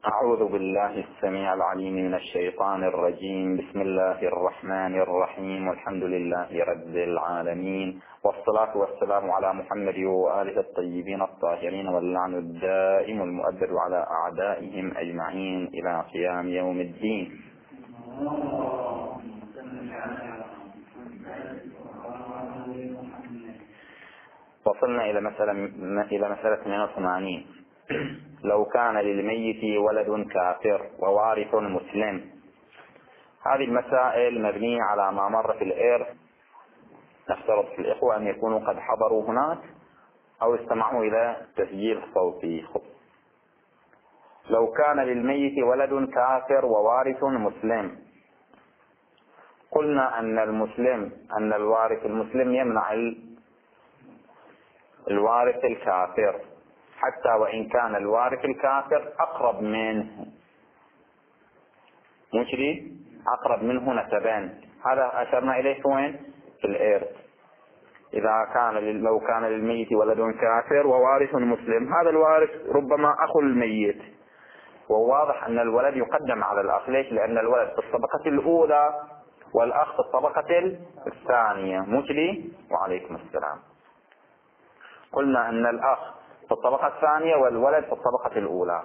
أعوذ بالله السميع العليم من الشيطان الرجيم. بسم الله الرحمن الرحيم، والحمد لله رب العالمين، والصلاة والسلام على محمد وآله الطيبين الطاهرين، واللعن الدائم المؤبد على أعدائهم أجمعين إلى قيام يوم الدين. وصلنا إلى مسألة 82. لو كان للميت ولد كافر ووارث مسلم. هذه المسائل مبنية على ما مر في الإرث. نفترض في الإخوة أن يكونوا قد حضروا هناك أو استمعوا إلى تسجيل صوتي. لو كان للميت ولد كافر ووارث مسلم، قلنا أن الوارث المسلم يمنع الوارث الكافر، حتى وإن كان الوارث الكافر أقرب منه، مشري أقرب منه نسبا. هذا أشرنا إليه وين؟ في الإرث. لو كان للميت ولد كافر ووارث مسلم، هذا الوارث ربما أخو الميت، وواضح أن الولد يقدم على الأخ. ليش؟ لأن الولد في الطبقة الأولى والأخ في الطبقة الثانية. مشري وعليكم السلام. قلنا أن الأخ في الطبقة الثانية والولد في الطبقة الأولى.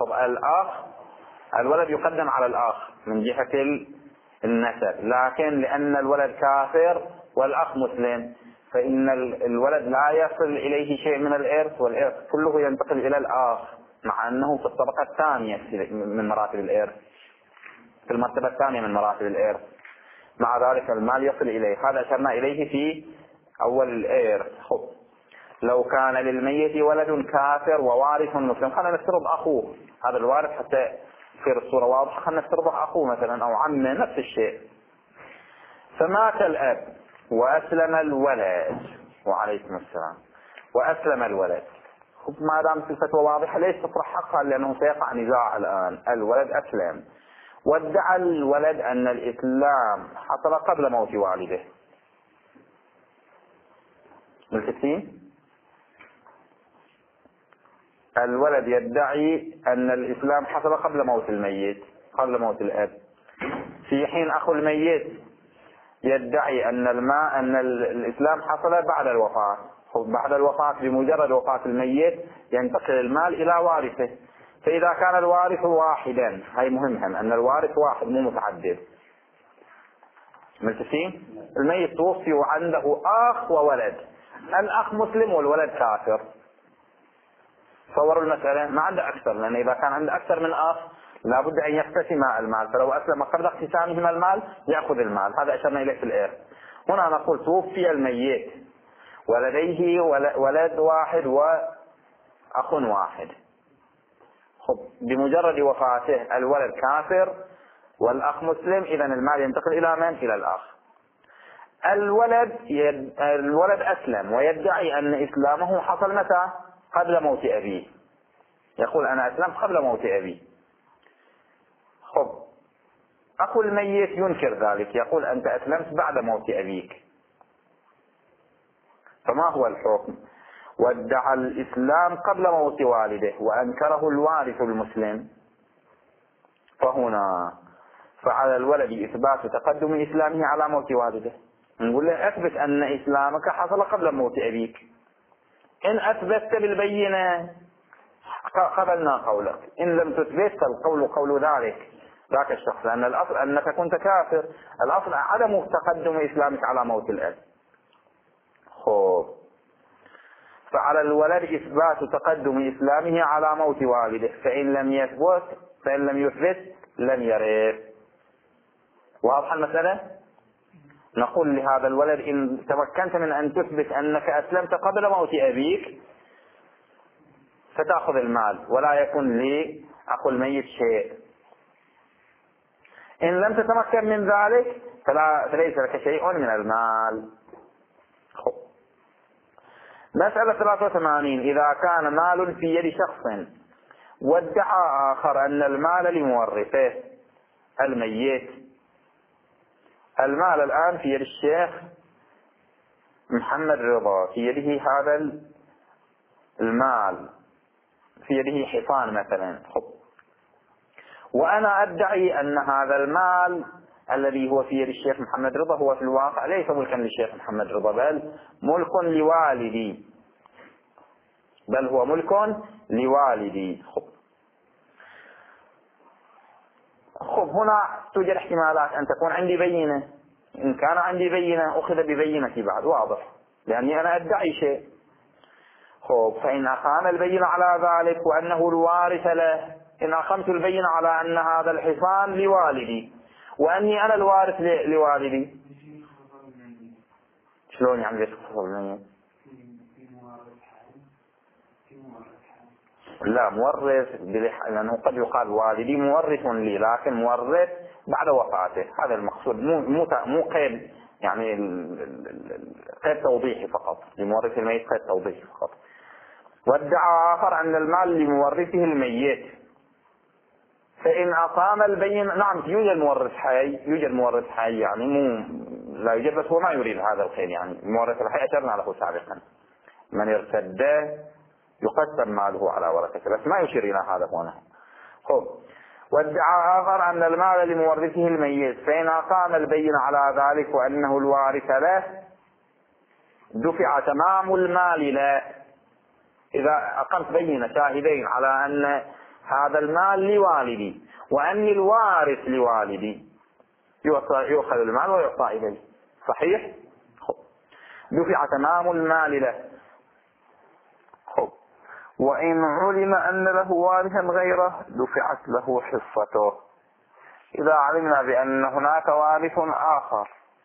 الولد يقدم على الأخ من جهة النسب، لكن لأن الولد كافر والأخ مسلم، فإن الولد لا يصل إليه شيء من الإرث، والإرث كله ينتقل إلى الأخ، مع أنه في الطبقة الثانية من مراتب الإرث، في المرتبة الثانية من مراتب الإرث. مع ذلك المال يصل إليه. هذا أشرنا إليه في أول الإرث. لو كان للميت ولد كافر ووارث مسلم، خلينا نفترض أخوه، هذا الوارث حتى تصير الصورة واضحة. خلينا نفترض أخوه مثلا أو عمه، نفس الشيء. فمات الأب وأسلم الولد، وعليكم السلام، وأسلم الولد. ما دام الفتوى واضحة ليش تطرح حقها؟ لأنه سيقع نزاع الآن. الولد أسلم وادعى الولد أن الإسلام حصل قبل موت والده. ملتفتين؟ الولد يدعي أن الإسلام حصل قبل موت الميت، قبل موت الأب، في حين أخو الميت يدعي أن الإسلام حصل بعد الوفاة. بعد الوفاة، بمجرد وفاة الميت ينتقل المال إلى وارثه. فإذا كان الوارث واحدا، هاي مهمة، أن الوارث واحد مو متعدد. ملتفين؟ الميت توفي وعنده أخ وولد، الأخ مسلم والولد كافر. صوروا المسألة، ما عنده أكثر، لأن إذا كان عنده أكثر من أخ لابد أن يقتسم المال، فلو أسلم قبل اقتسامهما المال يأخذ المال. هذا أشرنا إليه في الإرث. هنا نقول توفي الميت ولديه ولد واحد وأخ واحد. بمجرد وفاته الولد كافر والأخ مسلم، إذا المال ينتقل إلى من؟ إلى الأخ. الولد أسلم ويدعي أن إسلامه حصل متى؟ قبل موت أبيه. يقول أنا أسلمت قبل موت أبي. أخو الميت ينكر ذلك، يقول أنت أسلمت بعد موت أبيك. فما هو الحكم؟ وادعى الإسلام قبل موت والده وأنكره الوارث المسلم، فهنا فعلى الولد إثبات تقدم إسلامه على موت والده. نقول له أثبت أن إسلامك حصل قبل موت أبيك. إن أثبتت بالبينة قبلنا قولك، إن لم تثبت فالقول قول ذاك الشخص، لأن الأصل أنك كنت كافر، الأصل عدم تقدم إسلامك على موت الأب. فعلى الولد إثبات تقدم إسلامه على موت والده، فإن لم يثبت لم يرث. واضح المسألة؟ نقول لهذا الولد إن تمكنت من أن تثبت أنك أسلمت قبل موت أبيك فتأخذ المال، ولا يكون لي أخو الميت شيء. إن لم تتمكن من ذلك فليس لك شيء من المال. مسألة 83. إذا كان مال في يد شخص وادعى آخر أن المال لمورثه الميت. المال الآن في يد الشيخ محمد رضا، في يده هذا المال، في يده حصان مثلا. وأنا أدعي أن هذا المال الذي هو في يد الشيخ محمد رضا هو في الواقع ليس ملكا للشيخ محمد رضا، بل ملك لوالدي، بل هو ملك لوالدي. خب هنا توجد احتمالات أن تكون عندي بينة. إن كان عندي بينة أخذ ببينتي بعد، واضح، لأني أنا أدعي شيء. خب فإن أقام البينة على ذلك وأنه الوارث له، إن أقمت البينة على أن هذا الحصان لوالدي وأني أنا الوارث لوالدي، شلون يعني ليش خصوصا الميت؟ لا مورث، لأنه قد يقال والدي مورث لي، لكن مورث بعد وفاته، هذا المقصود، مو قيد يعني قيد توضيحي فقط، لمورث الميت قيد توضيحي فقط. وادعى آخر أن المال لمورثه الميت، فإن أقام البين، نعم يوجد مورث حي، يوجد مورث حي يعني مو لا يوجد، بس هو ما يريد هذا الخير، يعني المورث الحي أشرنا له سابقا، من ارتد يقسم ماله على ورثته، بس ما يشير إلى هذا هنا. خب وادعى آخر أن المال لمورثه الميت، فإن أقام البين على ذلك وأنه الوارث له دفع تمام المال له. إذا أقمت بينة شاهدين على أن هذا المال لوالدي وأني الوارث لوالدي، يؤخذ المال ويعطى إليه، صحيح؟ خب دفع تمام المال له. خب وإن علم أن له وارثا غيره دفعت له حصته. إذا علمنا بأن هناك وارث آخر،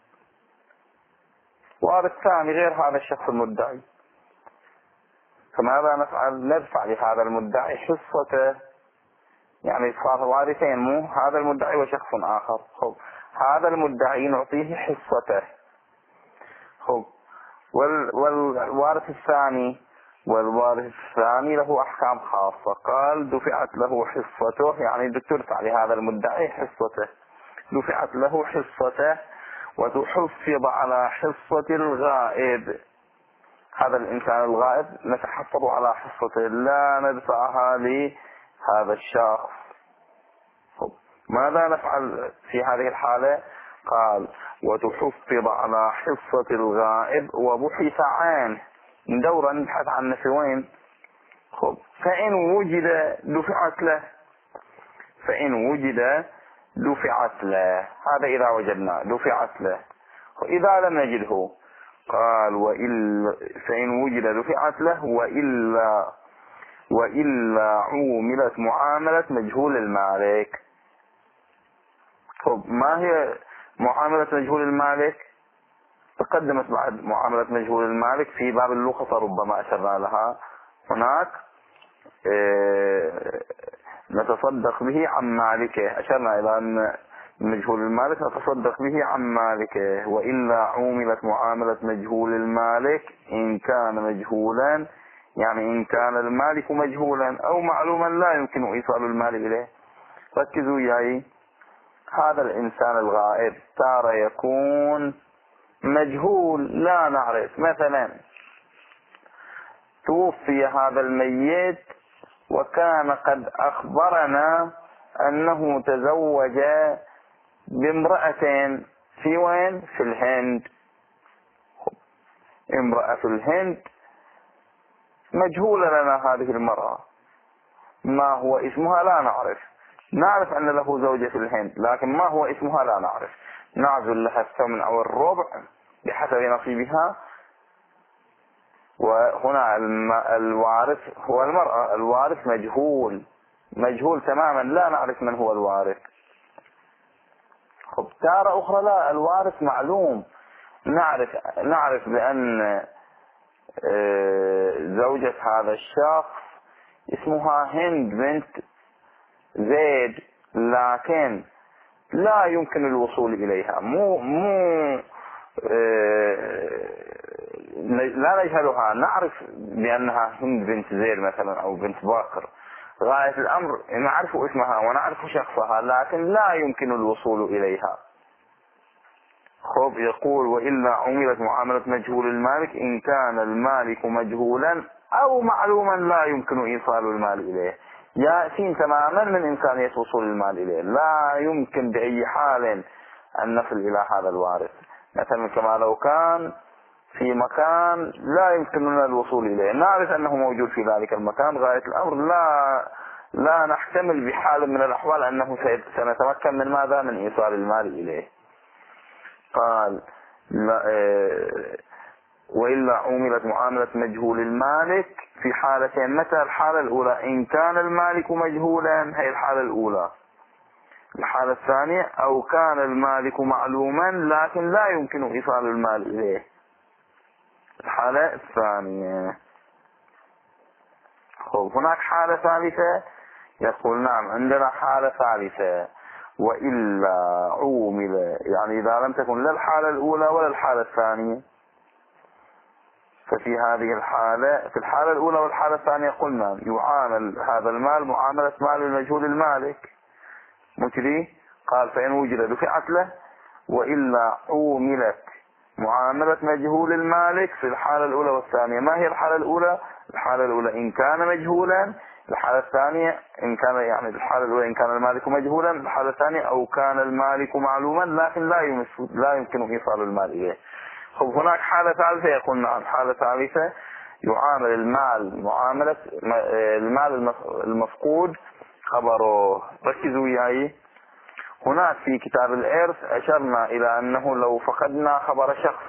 وارث ثاني غير هذا الشخص المدعي، فماذا نفعل؟ ندفع لهذا المدعي حصته، يعني صار وارثين، مو هذا المدعي وشخص آخر. خب هذا المدعي نعطيه حصته. خب والوارث الثاني، والوارث الثاني له أحكام خاصة، قال دفعت له حصته، يعني تدفع لهذا المدعي حصته، دفعت له حصته وتحفظ على حصة الغائب. هذا الإنسان الغائب نتحفظ على حصته، لا ندفعها لهذا الشخص. ماذا نفعل في هذه الحالة؟ قال وتحفظ على حصة الغائب وبحث عنه، ندور نبحث عنه في وين. خب فإن وجد دفعت له، فإن وجد دفعت له، هذا إذا وجدنا دفعت له. إذا لم نجده قال فإن وجد دفعت له وإلا عوملت معاملة مجهول المالك. طب ما هي معاملة مجهول المالك؟ تقدمت بعد معاملة مجهول المالك في باب اللقطة، ربما أشرنا لها هناك، نتصدق به عن مالكه، أشرنا إلى أن مجهول المالك نتصدق به عن مالكه، وإلا عوملت معاملة مجهول المالك إن كان مجهولا، يعني إن كان المالك مجهولا أو معلوما لا يمكن إيصال المال إليه. ركزوا وياي، هذا الإنسان الغائب تارة يكون مجهول لا نعرف، مثلا توفي هذا الميت وكان قد أخبرنا أنه تزوج بامرأة في وين؟ في الهند. امرأة في الهند مجهولة لنا هذه المرأة، ما هو اسمها لا نعرف، نعرف أن له زوجة في الهند، لكن ما هو اسمها لا نعرف، نعزل لها الثمن أو الربع بحسب نصيبها. وهنا الوارث هو المرأة، الوارث مجهول تماما، لا نعرف من هو الوارث. خب تارة أخرى لا، الوارث معلوم، نعرف بأن زوجة هذا الشخص اسمها هند بنت زيد، لكن لا يمكن الوصول إليها، لا نجهلها، نعرف بأنها هند بنت زيد مثلا أو بنت باكر، غاية الأمر نعرف اسمها ونعرف شخصها، لكن لا يمكن الوصول إليها. خب يقول وإلا عملت معاملة مجهول المالك إن كان المالك مجهولا أو معلوما لا يمكن إيصال المال إليه، يأسين تماما من إمكانية وصول المال إليه، لا يمكن بأي حال أن نصل إلى هذا الوارث. مثلا كما لو كان في مكان لا يمكننا الوصول إليه، نعرف أنه موجود في ذلك المكان، غاية الأمر لا نحتمل بحال من الأحوال أنه سنتمكن من ماذا؟ من إيصال المال إليه. قال وإلا عُملت معاملة مجهول المالك في حالتين. متى الحالة الأولى؟ إن كان المالك مجهولا، هي الحالة الأولى. الحالة الثانية أو كان المالك معلوما لكن لا يمكن إيصال المال إليه، الحالة الثانية. هناك حالة ثالثة، يقول نعم عندنا حالة ثالثة، وإلا عُمل، يعني إذا لم تكن لا الحالة الأولى ولا الحالة الثانية، ففي هذه الحالة، في الحالة الأولى والحالة الثانية قلنا يعامل هذا المال معاملة مال المجهول المالك، مجري. قال فإن وجد دفعت له، وإلا عُملت معاملة مجهول المالك في الحالة الأولى والثانية. ما هي الحالة الأولى؟ الحالة الأولى إن كان مجهولا، الحالة الثانية إن كان، يعني الحالة الأولى إن كان المالك مجهولا، الحالة الثانية أو كان المالك معلوما لكن لا يمكن إيصال المال إليه. هناك حالة ثالثة، يقول نعم حالة ثالثة يعامل المال معاملة المال المفقود خبره. ركزوا وياي، هناك في كتاب الإرث أشرنا إلى أنه لو فقدنا خبر شخص،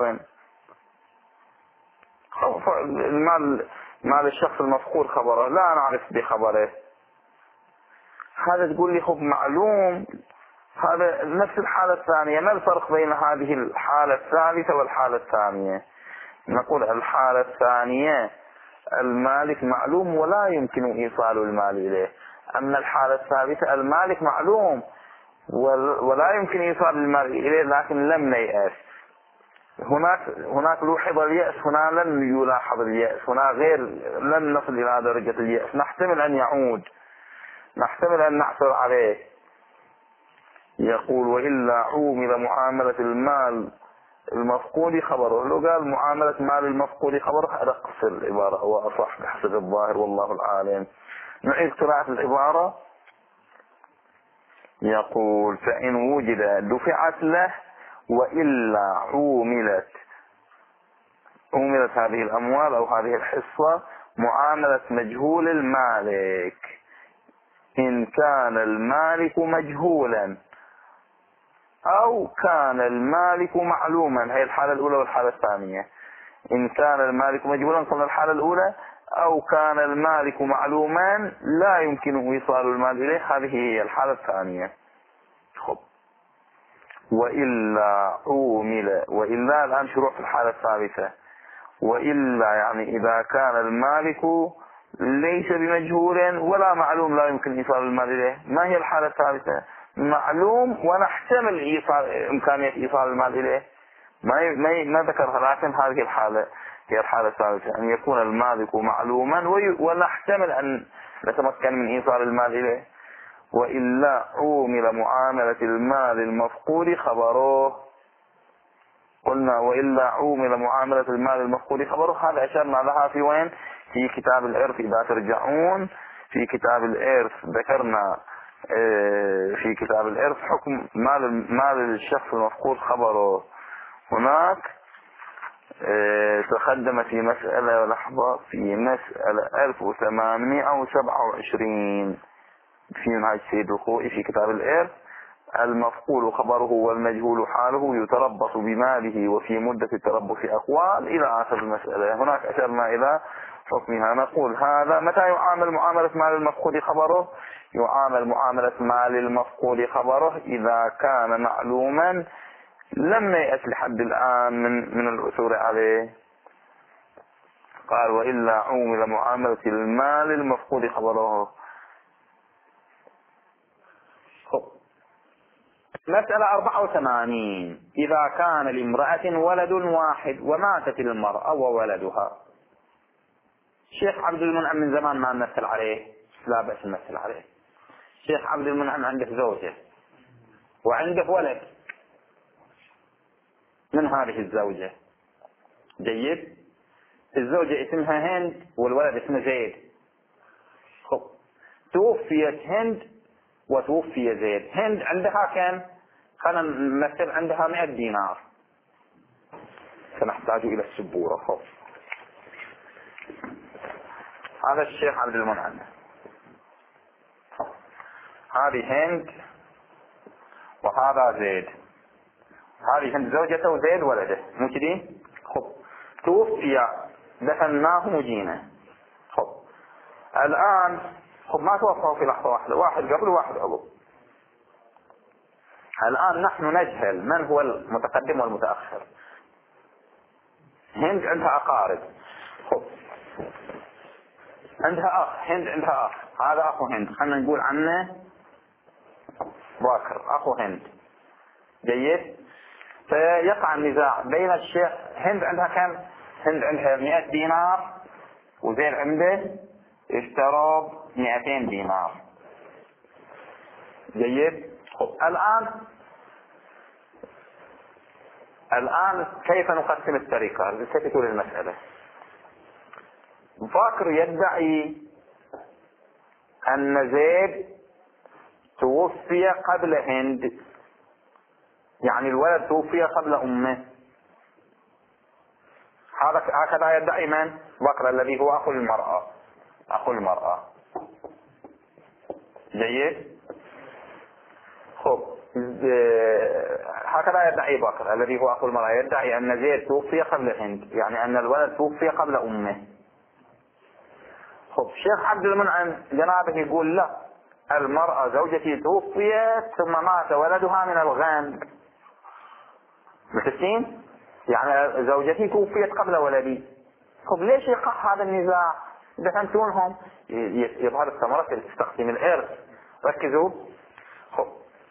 مال الشخص المفقود خبره لا نعرف بخبره، هذا تقول لي خب معلوم، هذا نفس الحالة الثانية. ما الفرق بين هذه الحالة الثالثة والحالة الثانية؟ نقول الحالة الثانية المالك معلوم ولا يمكن إيصال المال إليه، أما الحالة الثالثة المالك معلوم ولا يمكن إيصال المال إليه لكن لم نيأس. هناك لوحظ اليأس، هنا لم يلاحظ اليأس، هنا غير، لم نصل إلى درجة اليأس، نحتمل أن يعود، نحتمل أن نعثر عليه. يقول وإلا عُمل معاملة المال المفقود خبره. لو قال معاملة مال المفقود خبره هذا قصر العبارة وأصح بحسب الظاهر والله العالم. نعيد قراءة العبارة. يقول فإن وجد دفعت له، وإلا عُملت هذه الأموال أو هذه الحصة معاملة مجهول المالك إن كان المالك مجهولا أو كان المالك معلوما. هي الحالة الأولى والحالة الثانية. إن كان المالك مجهولا قلنا الحالة الأولى، أو كان المالك معلوما لا يمكن إيصال المال إليه، هذه هي الحالة الثانية. خب وإلا عُمل، وإلا الآن شروع في الحالة الثالثة. وإلا يعني إذا كان المالك ليس بمجهول ولا معلوم لا يمكن إيصال المال إليه. ما هي الحالة الثالثة؟ معلوم ونحتمل إمكانية إيصال المال إليه، ما ذكرها، لكن هذه الحالة هي الحالة الثالثة، أن يكون المالك معلوما ونحتمل أن نتمكن من إيصال المال إليه. وإلا عُمل معاملة المال المفقود خبره. قلنا وإلا عُمل معاملة المال المفقود خبره، هذا أشرنا لها في وين؟ في كتاب الإرث. إذا ترجعون في كتاب الإرث ذكرنا في كتاب الإرث حكم مال الشخص المفقود خبره. هناك تقدم في مسألة، لحظة، في مسألة 1827 في منهاج سيد الخوئي في كتاب الإرث: المفقود خبره والمجهول حاله يتربص بماله وفي مدة التربص أقوال إلى آخر المسألة. هناك أشرنا إلى حكمها. نقول هذا متى يعامل معاملة مال المفقود خبره؟ يعامل معاملة مال المفقود خبره إذا كان معلوما لم يأت لحد الآن من العثور عليه. قال وإلا عُمل معاملة المال المفقود خبره. مسألة 84: إذا كان لامرأة ولد واحد وماتت المرأة وولدها. شيخ عبد المنعم من زمان ما نمثل عليه، لا بأس نمثل عليه. شيخ عبد المنعم عنده زوجة وعنده ولد من هذه الزوجة، جيد. الزوجة اسمها هند والولد اسمه زيد. خب توفيت هند وتوفي زيد. هند عندها كم؟ خلينا نمثل عندها 100 دينار. سنحتاج إلى السبورة. خوف. هذا الشيخ عبد المنعم، هذه هند وهذا زيد. هذه هند زوجته وزيد ولده، مو كذي؟ خب توفي، دفناه وجينا. خب الآن ما توفوا في لحظة واحدة، واحد قبل وواحد عقب. الآن نحن نجهل من هو المتقدم والمتأخر. هند عندها أقارب، خب عندها أخ، هند عندها أخ، هذا أخو هند، خلنا نقول عنه باكر، أخو هند. جيد. فيقع النزاع بين الشيخ. هند عندها كم؟ هند عندها 100 دينار وزيد عنده اشترى 200 دينار. جيد. الآن كيف نقسم التركة؟ كيف تقول المسألة؟ باكر يدعي أن زيد توفي قبل هند، يعني الولد توفي قبل أمه. هكذا يدعي من؟ بكر الذي هو أخو المرأة. أخو المرأة. جيد. خب هكذا يدعي بكر الذي هو أخو المرأة، يدعي أن زيد توفي قبل هند، يعني أن الولد توفي قبل أمه. خب شيخ عبد المنعم جنابه يقول لا، المرأة زوجتي توفيت ثم مات ولدها من الغام. متفقين؟ يعني زوجتي توفيت قبل ولدي. طب ليش يقع هذا النزاع؟ دفنتونهم. يظهر الثمرة في تقسيم الإرث. ركزوا. خب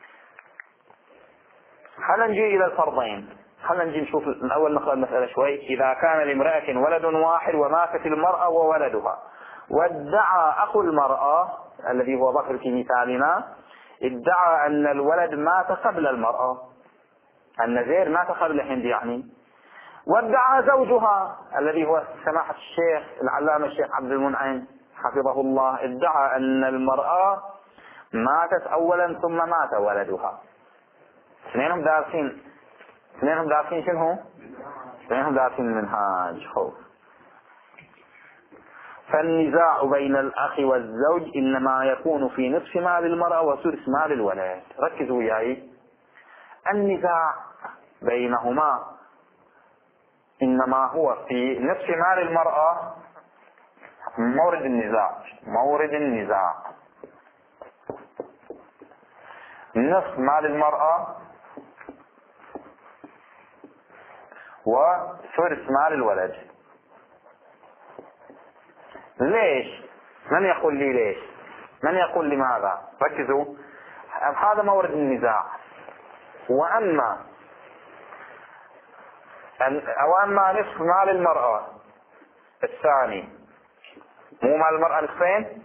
خلينا نجي إلى الفرضين. خلينا نجي نشوف الأول، نقرأ المسألة شوي. إذا كان لامرأة ولد واحد وماتت المرأة وولدها، وادعى أخو المرأة الذي هو بكر في مثالنا، ادعى أن الولد مات قبل المرأة، أن زيد مات قبل هند يعني. وادعى زوجها الذي هو سماحة الشيخ العلامة الشيخ عبد المنعم حفظه الله، ادعى أن المرأة ماتت أولا ثم مات ولدها. اثنينهم دارسين شنو؟ اثنينهم دارسين المنهاج. خوف. فالنزاع بين الأخ والزوج إنما يكون في نصف مال المرأة وثلث مال الولد. ركزوا وياي. النزاع بينهما إنما هو في نصف مال المرأة. مورد النزاع نصف مال المرأة وثلث مال الولد. ليش؟ من يقول لي ليش؟ من يقول لماذا؟ ركزوا. هذا مورد النزاع. وأما نصف مال المرأة الثاني، مو مال المرأة نصفين،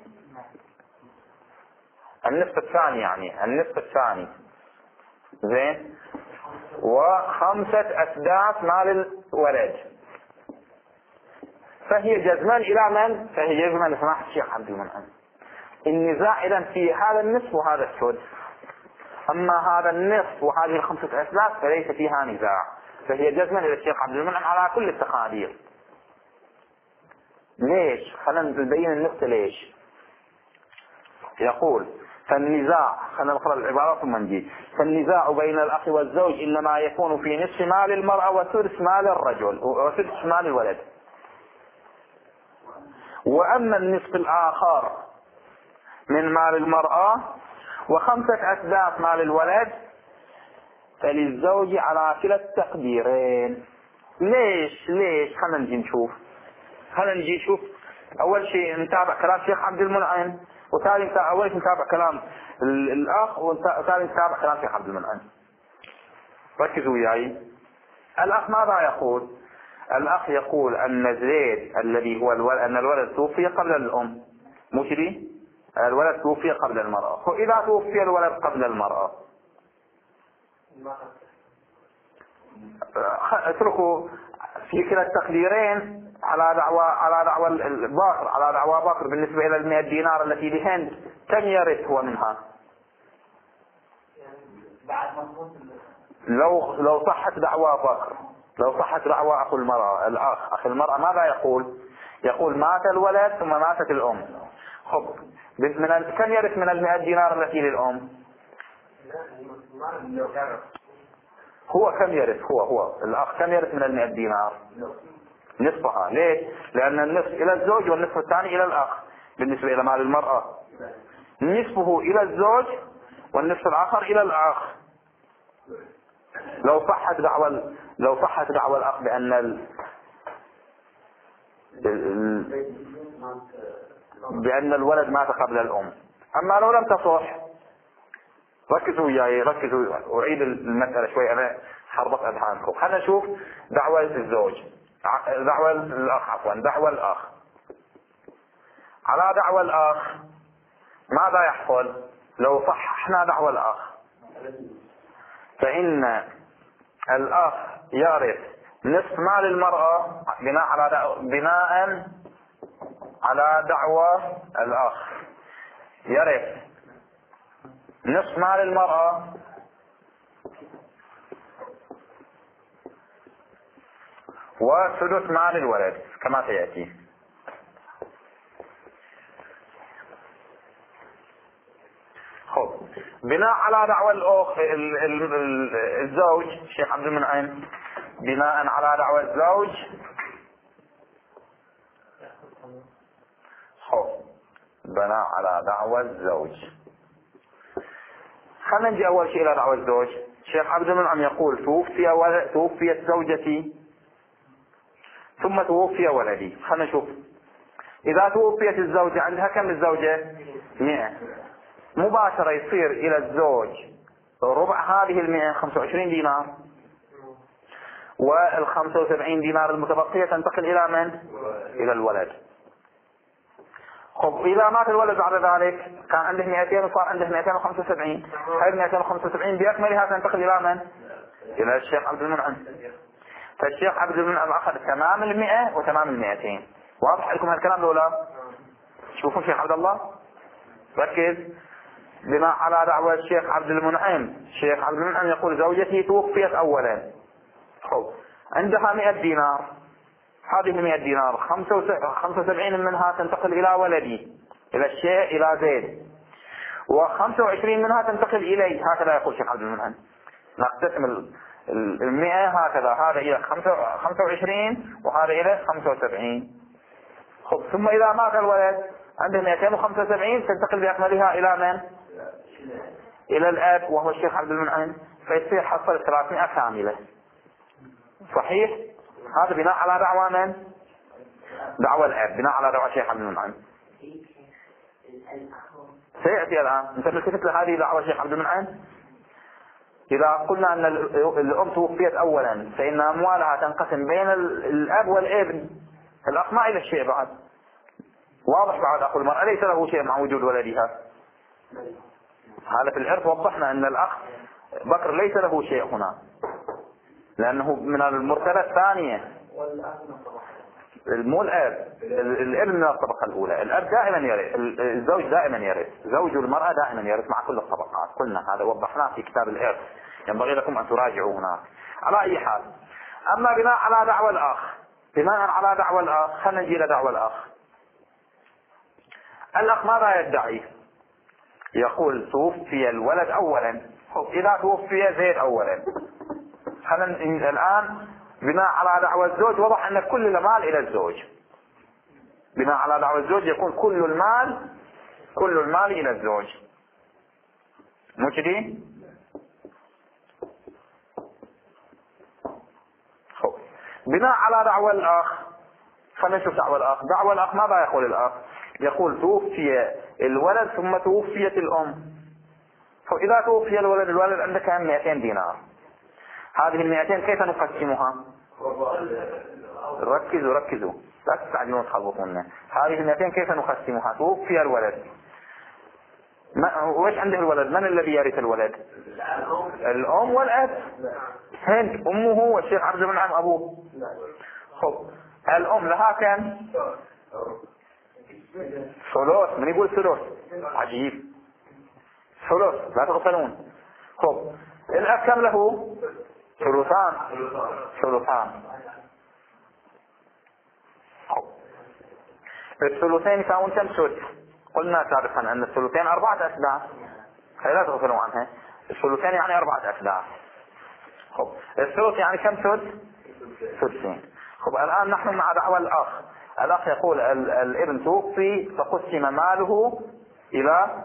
النصف الثاني يعني النصف الثاني زين، و5 أسداس مال الولد. فهي جزما إلى من؟ فهي جزما لسماحة الشيخ عبد المنعم. النزاع إذن في هذا النصف وهذا الثلث. أما هذا النصف وهذه 5 أسداس فليس فيها نزاع، فهي جزما إلى الشيخ عبد المنعم على كل التقادير. ليش؟ خلينا نبين النقطة ليش. يقول فالنزاع، خلينا نقرأ العبارة ثم نجي. فالنزاع بين الأخ والزوج إنما يكون في نصف مال المرأة وثلث مال الرجل وثلث مال الولد. وأما النصف الآخر من مال المرأة و5 أسداس مال الولد فللزوج على كلا التقديرين. ليش؟ خلينا نجي نشوف. أول شيء نتابع كلام الشيخ عبد المنعم، وثاني أول شيء نتابع كلام الأخ، وثاني نتابع كلام الشيخ عبد المنعم. ركزوا وياي. الأخ ماذا يقول؟ الأخ يقول أن زيد الذي هو الولد، أن الولد توفي قبل الأم، مو كذي؟ الولد توفي قبل المرأة. فإذا توفي الولد قبل المرأة اتركوا في كلا التقديرين على دعوى باكر، على دعوى باكر بالنسبة إلى 100 دينار التي لهند، كم يرث هو منها؟ لو صحت دعوى باكر، لو صحت دعوى أخو المرأة، أخ المرأة ماذا يقول؟ يقول مات الولد ثم ماتت الأم. خب كم يرث من 100 دينار التي للأم؟ هو كم يرث؟ هو الأخ كم يرث من 100 دينار؟ نصفها. ليش؟ لأن النصف إلى الزوج والنصف الثاني إلى الأخ. بالنسبة إلى مال المرأة نصفه إلى الزوج والنصف الآخر إلى الأخ. لو صحت دعوى الأخ بأن الولد مات قبل الأم. أما لو لم تصح، ركزوا وياي، ركزوا، أعيد المسألة شوي، أنا حربت أذهانكم. خلينا نشوف دعوى الزوج، دعوى الأخ، عفوا دعوى الأخ. على دعوى الأخ ماذا يحصل؟ لو صححنا دعوى الأخ فإن الأخ يرث نصف مال المرأة بناء على دعوى الأخ، يرث نصف مال المرأة وثلث مال الولد كما سيأتي. خب بناء على دعوى الزوج الشيخ عبد المنعم، بناء على دعوى الزوج، خب بناء على دعوى الزوج، خلينا نجي أول شيء إلى دعوى الزوج. الشيخ عبد المنعم يقول توفيت زوجتي ثم توفي ولدي. خلينا نشوف إذا توفيت الزوجة عندها كم الزوجة؟ 100. مباشرة يصير إلى الزوج ربع هذه 100 25 دينار، وال75 دينار المتبقية تنتقل إلى من؟ إلى الولد. خب إذا مات الولد بعد ذلك كان عنده 200 وصار عنده 275، هاي 275 بأكملها تنتقل إلى من؟ إلى الشيخ عبد المنعم. فالشيخ عبد المنعم أخذ تمام 100 وتمام 200. واضح لكم هالكلام لولا؟ شوفوا الشيخ عبد الله ركز. بناء على دعوة الشيخ عبد المنعم، الشيخ عبد المنعم يقول زوجتي توفيت أولا، عندها 100 دينار، هذه 100 دينار 75 منها تنتقل إلى ولدي، إلى الشيء، إلى زيد، و25 منها تنتقل إلي. هكذا يقول الشيخ عبد المنعم. نقسم 100 هكذا، هذا إلى 25 وهذا إلى 75. خب ثم إذا مات الولد عنده 275 تنتقل بأكملها إلى من؟ إلى الأب وهو الشيخ عبد المنعم، فيصير حصل 300 كاملة. صحيح؟ هذا بناء على دعوى من؟ دعوى الأب، بناء على دعوى الشيخ عبد المنعم. سيأتي الآن. انت التفت لهذه دعوى الشيخ عبد المنعم. إذا قلنا أن الأم توفيت أولا فإن أموالها تنقسم بين الأب والابن، الأخ ما إلى شيء بعد. واضح بعد أخو المرأة ليس له شيء مع وجود ولدها. هذا في الإرث وضحنا أن الأخ بكر ليس له شيء هنا لأنه من المرتبة الثانية. مو الابن من الطبقة الأولى. الأب دائما يرث، الزوج دائما يرث، زوج المرأة دائما يرث مع كل الطبقات. قلنا هذا وضحناه في كتاب الإرث، ينبغي لكم أن تراجعوا هناك. على أي حال، أما بناء على دعوى الأخ، خلينا نجي إلى دعوى الأخ ماذا يدعي؟ يقول توفي الولد أولا. إذا توفي زيد أولا، خلينا الآن بناء على دعوى الزوج وضح أن كل المال إلى الزوج. بناء على دعوى الزوج يكون كل المال إلى الزوج، مو كذي؟ بناء على دعوى الأخ، خلينا نشوف دعوى الأخ ماذا يقول الأخ؟ يقول توفي الولد ثم توفيت الأم. فإذا توفي الولد عنده كان 200 دينار. هذه 200 كيف نقسمها؟ ركزوا لا تستعجلون تخلصونا. هذه 200 كيف نقسمها؟ توفي الولد، وإيش عنده الولد؟ من الذي يرث الولد؟ الأم والأب. هند أمه والشيخ عبد المنعم أبوه. الأم لها كم؟ ثلث. من يقول ثلث؟ عجيب. ثلث لا تغفلون. خب الأب كم له؟ ثلثان. ثلثان. الثلثين يساوون كم سدس؟ قلنا سابقا أن الثلثين 4 أسداس. لا تغفلوا عنها. الثلثين يعني 4 أسداس. خب الثلث يعني كم سدس؟ سدسين. خب الآن نحن مع دعوى الأخ. الأخ يقول الابن توفي فقسم ماله إلى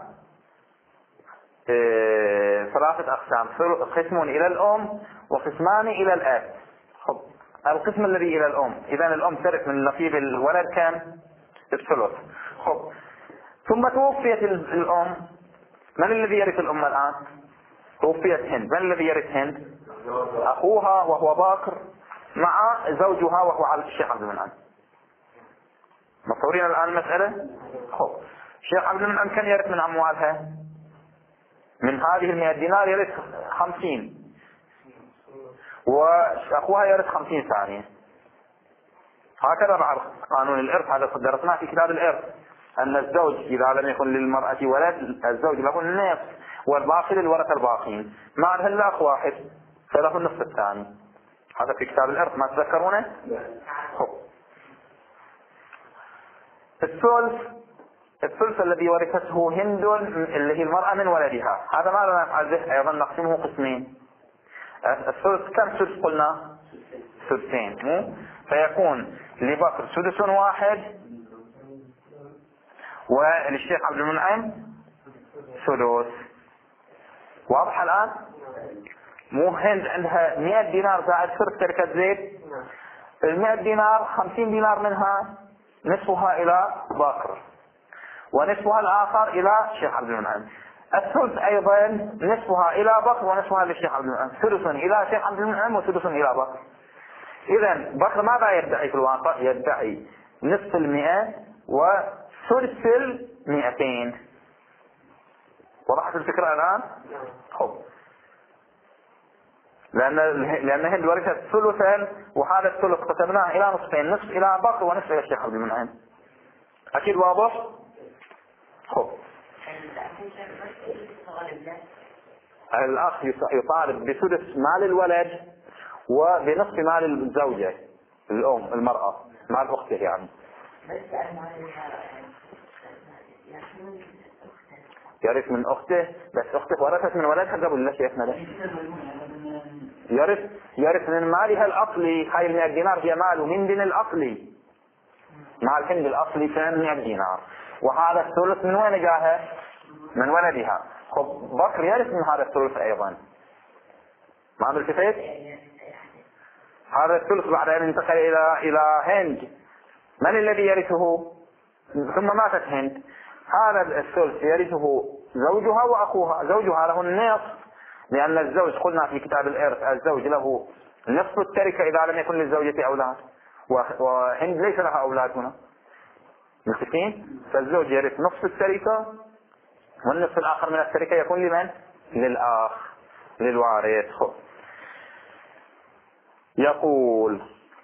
3 أقسام. قسم إلى الأم وقسمان إلى الأب. خب القسم الذي إلى الأم، إذا الأم ترث من نصيب الولد كم؟ الثلث. خب ثم توفيت الأم، من الذي يرث الأم الآن؟ توفيت هند، من الذي يرث هند؟ أخوها وهو باكر مع زوجها وهو على الشيخ عبد المنعم. مصورين الآن المسألة؟ خب الشيخ عبد المنعم كم يرث من أموالها؟ من هذه 100 دينار يرث 50، وأخوها يرث 50 ثانية. هكذا بعد قانون الإرث، هذا درسناه في كتاب الإرث، أن الزوج إذا لم يكن للمرأة ولد الزوج له النصف والباقي للورثة الباقين، مع أنه الأخ واحد فله النصف الثاني. هذا في كتاب الإرث، ما تذكرونه؟ الثلث الذي ورثته هند اللي هي المرأة من ولدها، هذا ماذا نفعل به؟ أيضا نقسمه قسمين. الثلث كم سدس قلنا؟ سدسين. فيكون لبكر سدس واحد وللشيخ عبد المنعم سدس. واضح الآن؟ مو هند عندها 100 دينار زائد ثلث تركة زيت، 100 دينار 50 دينار منها نصفها إلى باكر ونصفها الآخر إلى الشيخ عبد المنعم. الثلث أيضا نصفها إلى بكر ونصفها للشيخ عبد المنعم. ثلث إلى الشيخ عبد المنعم وثلث إلى بكر. إذا بكر ماذا يدعي في الواقع؟ يدعي نصف 100 وثلث 200. وضحت الفكرة الآن؟ خب لأن هند ورثت ثلثا، وهذا الثلث قسمناه إلى نصفين، نصف إلى بكر ونصف إلى الشيخ عبد المنعم. أكيد واضح؟ خب الأخ يطالب بسدس مال الولد وبنصف مال الزوجة الأم المرأة مال أخته يعني. يرث من أخته، بس أخته ورثت من ولدها قبل. لا شيخنا ده يرث من مالها الأصلي. هاي 100 دينار هي مال هند الأصلي، مال هند الأصلي كان 100 دينار، وهذا الثلث من وين جاها؟ من ولدها. خب بكر يرث من هذا الثلث أيضا. ما بالكفيت؟ هذا الثلث بعد أن انتقل إلى هند، من الذي يرثه؟ ثم ماتت هند. هذا الثلث يرثه زوجها وأخوها. زوجها له النصف، لأن الزوج قلنا في كتاب الإرث الزوج له نصف التركة إذا لم يكن للزوجة أولاد، وهند ليس لها أولاد هنا. متفقين؟ فالزوج يرث نصف التركة، والنصف الآخر من التركة يكون لمن؟ للأخ للوارث. يقول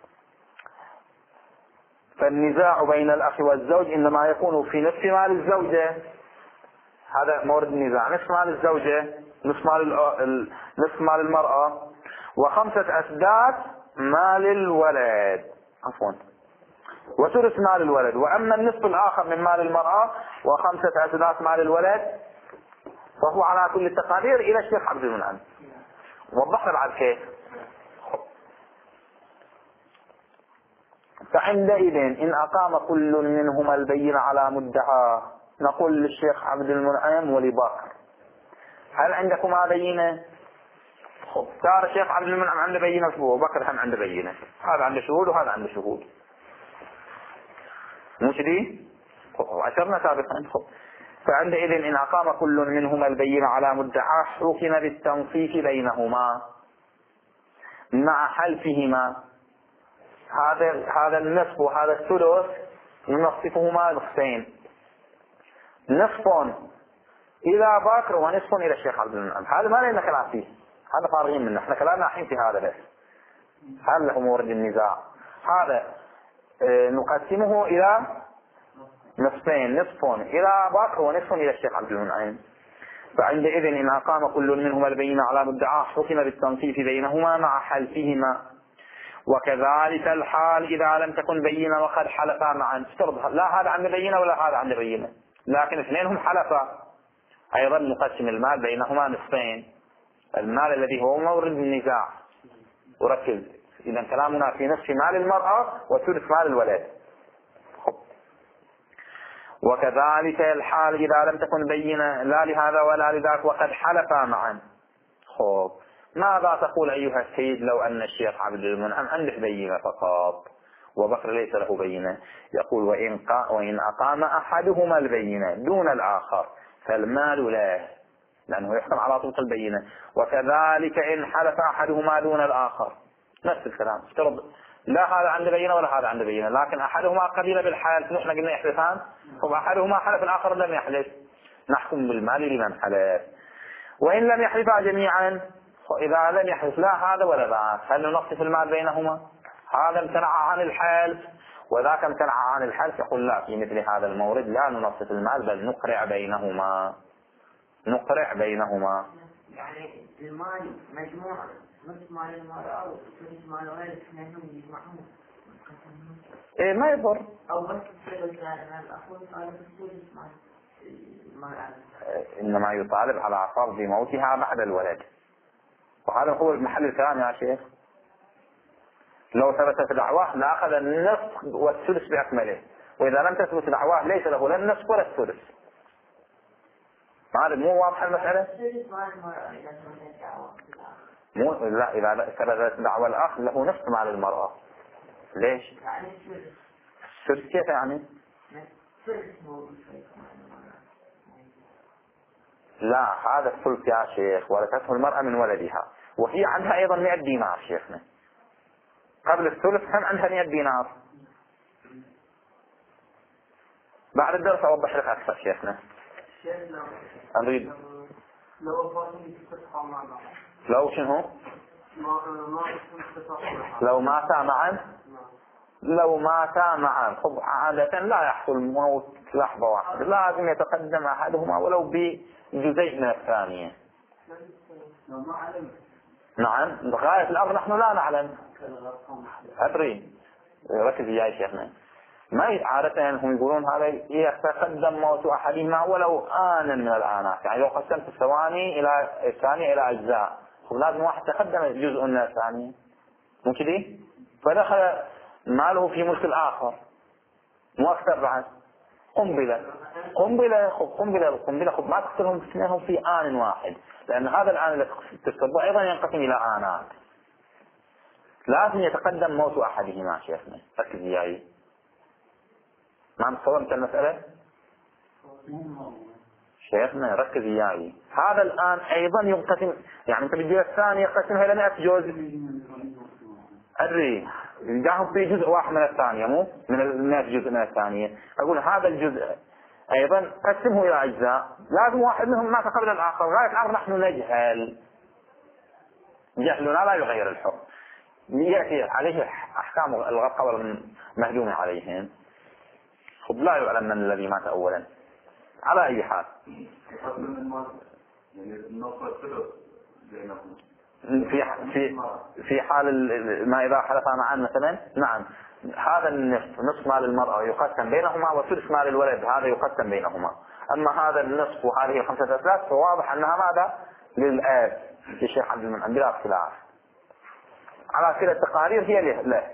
فالنزاع بين الأخ والزوج إنما يكون في نصف مال الزوجة. هذا مورد النزاع، نصف مال الزوجة، نصف مال المرأة، و5 أسداس مال الولد، وثلث مال الولد. وأما النصف الآخر من مال المرأة و5 أسداس مال الولد فهو على كل التقادير إلى الشيخ عبد المنعم. وضحنا بعد كيف. فعندئذ إن أقام كل منهما البينة على مدعاه نقول للشيخ عبد المنعم ولبكر هل عندكما بينة؟ صار الشيخ عبد المنعم عنده بينة وبكر هم عنده بينة، هذا عنده شهود وهذا عنده شهود، مش دي؟ عشرنا سابقا. فعندئذ إن أقام كل منهما البينة على مدعاه حكم بالتنصيف بينهما مع حلفهما. هذا النصف وهذا الثلث ننصفهما نصفين، نصف إلى بكر ونصف إلى الشيخ عبد المنعم. هذا ما لنا كلام فيه، هذا فارغين منه، احنا كلامنا الحين في هذا بس. هذا هو مورد النزاع. هذا نقسمه إلى نصفين، نصف إلى بكر ونصف إلى الشيخ عبد المنعم. فعندئذ إن أقام كل منهما البينة على مدعاه حكم بالتنصيف بينهما مع حلفهما. وكذلك الحال إذا لم تكن بينة وقد حلفا معا. افترض لا هذا عنده بينة ولا هذا عنده بينة، لكن اثنينهم حلفا، أيضا نقسم المال بينهما نصفين، المال الذي هو مورد النزاع. وركز، إذا كلامنا في نصف مال المرأة وثلث مال الولد. وكذلك الحال إذا لم تكن بينة لا لهذا ولا لذاك وقد حلفا معا. خب ماذا تقول أيها السيد لو أن الشيخ عبد المنعم عنده بينة فقط وبكر ليس له بينة؟ يقول وإن أقام أحدهما البينة دون الآخر فالمال له، لأنه يحكم على طرق البينة. وكذلك إن حلف أحدهما دون الآخر نفس الكلام. افترض لا هذا عنده بينة ولا هذا عنده بينة، لكن أحدهما قبل بالحلف، نحن قلنا يحلفان، وأحدهما حلف الآخر لم يحلف، نحكم بالمال لمن حلف. وإن لم يحلفا جميعا، إذا لم يحلف لا هذا ولا ذاك، هل ننصف المال بينهما؟ هذا امتنع عن الحلف وذاك امتنع عن الحلف، يقول لا، في مثل هذا المورد لا ننصف المال بل نقرع بينهما، نقرع بينهما. يعني المال مجموع نصف مال المرأة وثلث مال الولد اثنينهم يجمعهم إيه ما يضر، أو بس الثلث يعني الأخوة طالب الثلث مال المرأة. إنما يطالب على فرض موتها بعد الولد، وهذا هو محل الكلام يا شيخ. لو ثبتت دعواه لأخذ النصف والثلث بأكمله، وإذا لم تثبت دعواه ليس له لا النصف ولا الثلث. هذا مو واضح المسألة؟ مو لا، إذا ثبتت دعوى الأخ له نصف مال المرأة. ليش؟ الثلث كيف يعني؟ لا هذا الثلث يا شيخ ورثته المرأة من ولدها، وهي عندها أيضا 100 دينار شيخنا، قبل الثلث كان عندها 100 دينار. بعد الدرس أوضح لك أكثر شيخنا. أريد لو شنو؟ لو ماتا معا، لو ماتا معا خب عادة لا يحصل موت لحظة واحدة، لازم يتقدم أحدهما ولو بجزء من الثانية. نعم غاية الأمر نحن لا نعلم. أدري ركز يا شيخنا، ما عادة هم يقولون هذا يتقدم موت أحدهما ولو آنا من الآنات، يعني لو قسمت الثواني إلى الثانية إلى أجزاء، لازم واحد تقدم جزء من الثانية، مو كده؟ فدخل ماله في ملك الآخر، مو أكثر بعد. قنبلة خب ما تقتلهم اثنينهم في آن واحد، لأن هذا الآن الذي تستطيع أيضا ينقسم إلى آنات، لازم يتقدم موت أحدهما. شيخنا ركز وياي، ما متصورت المسألة؟ شيخنا ركز وياي، هذا الآن أيضا ينقسم، يعني أنت بالجزء الثاني يقسمها إلى 100 جزء. أدري جاهم في جزء واحد من الثانية، مو من 100 جزء من الثانية. أقول هذا الجزء أيضا قسمه إلى أجزاء، لازم واحد منهم ما قبل الآخر. غاية الأمر نحن نجهل، جهلنا لا يغير الحكم، يأتي عليه أحكام الغرقى والمهجوم عليهم. خب لا يعلم من الذي مات أولا. على أي حال في حال ما إذا حلفا معا مثلا، نعم هذا النصف نصف مال المرأة يقسم بينهما وثلث مال الولد هذا يقسم بينهما. أما هذا النصف وهذه 5 أثلاث فواضح أنها ماذا للآب في الشيخ عبد المنعم بلا اختلاف، على كلا التقارير هي له.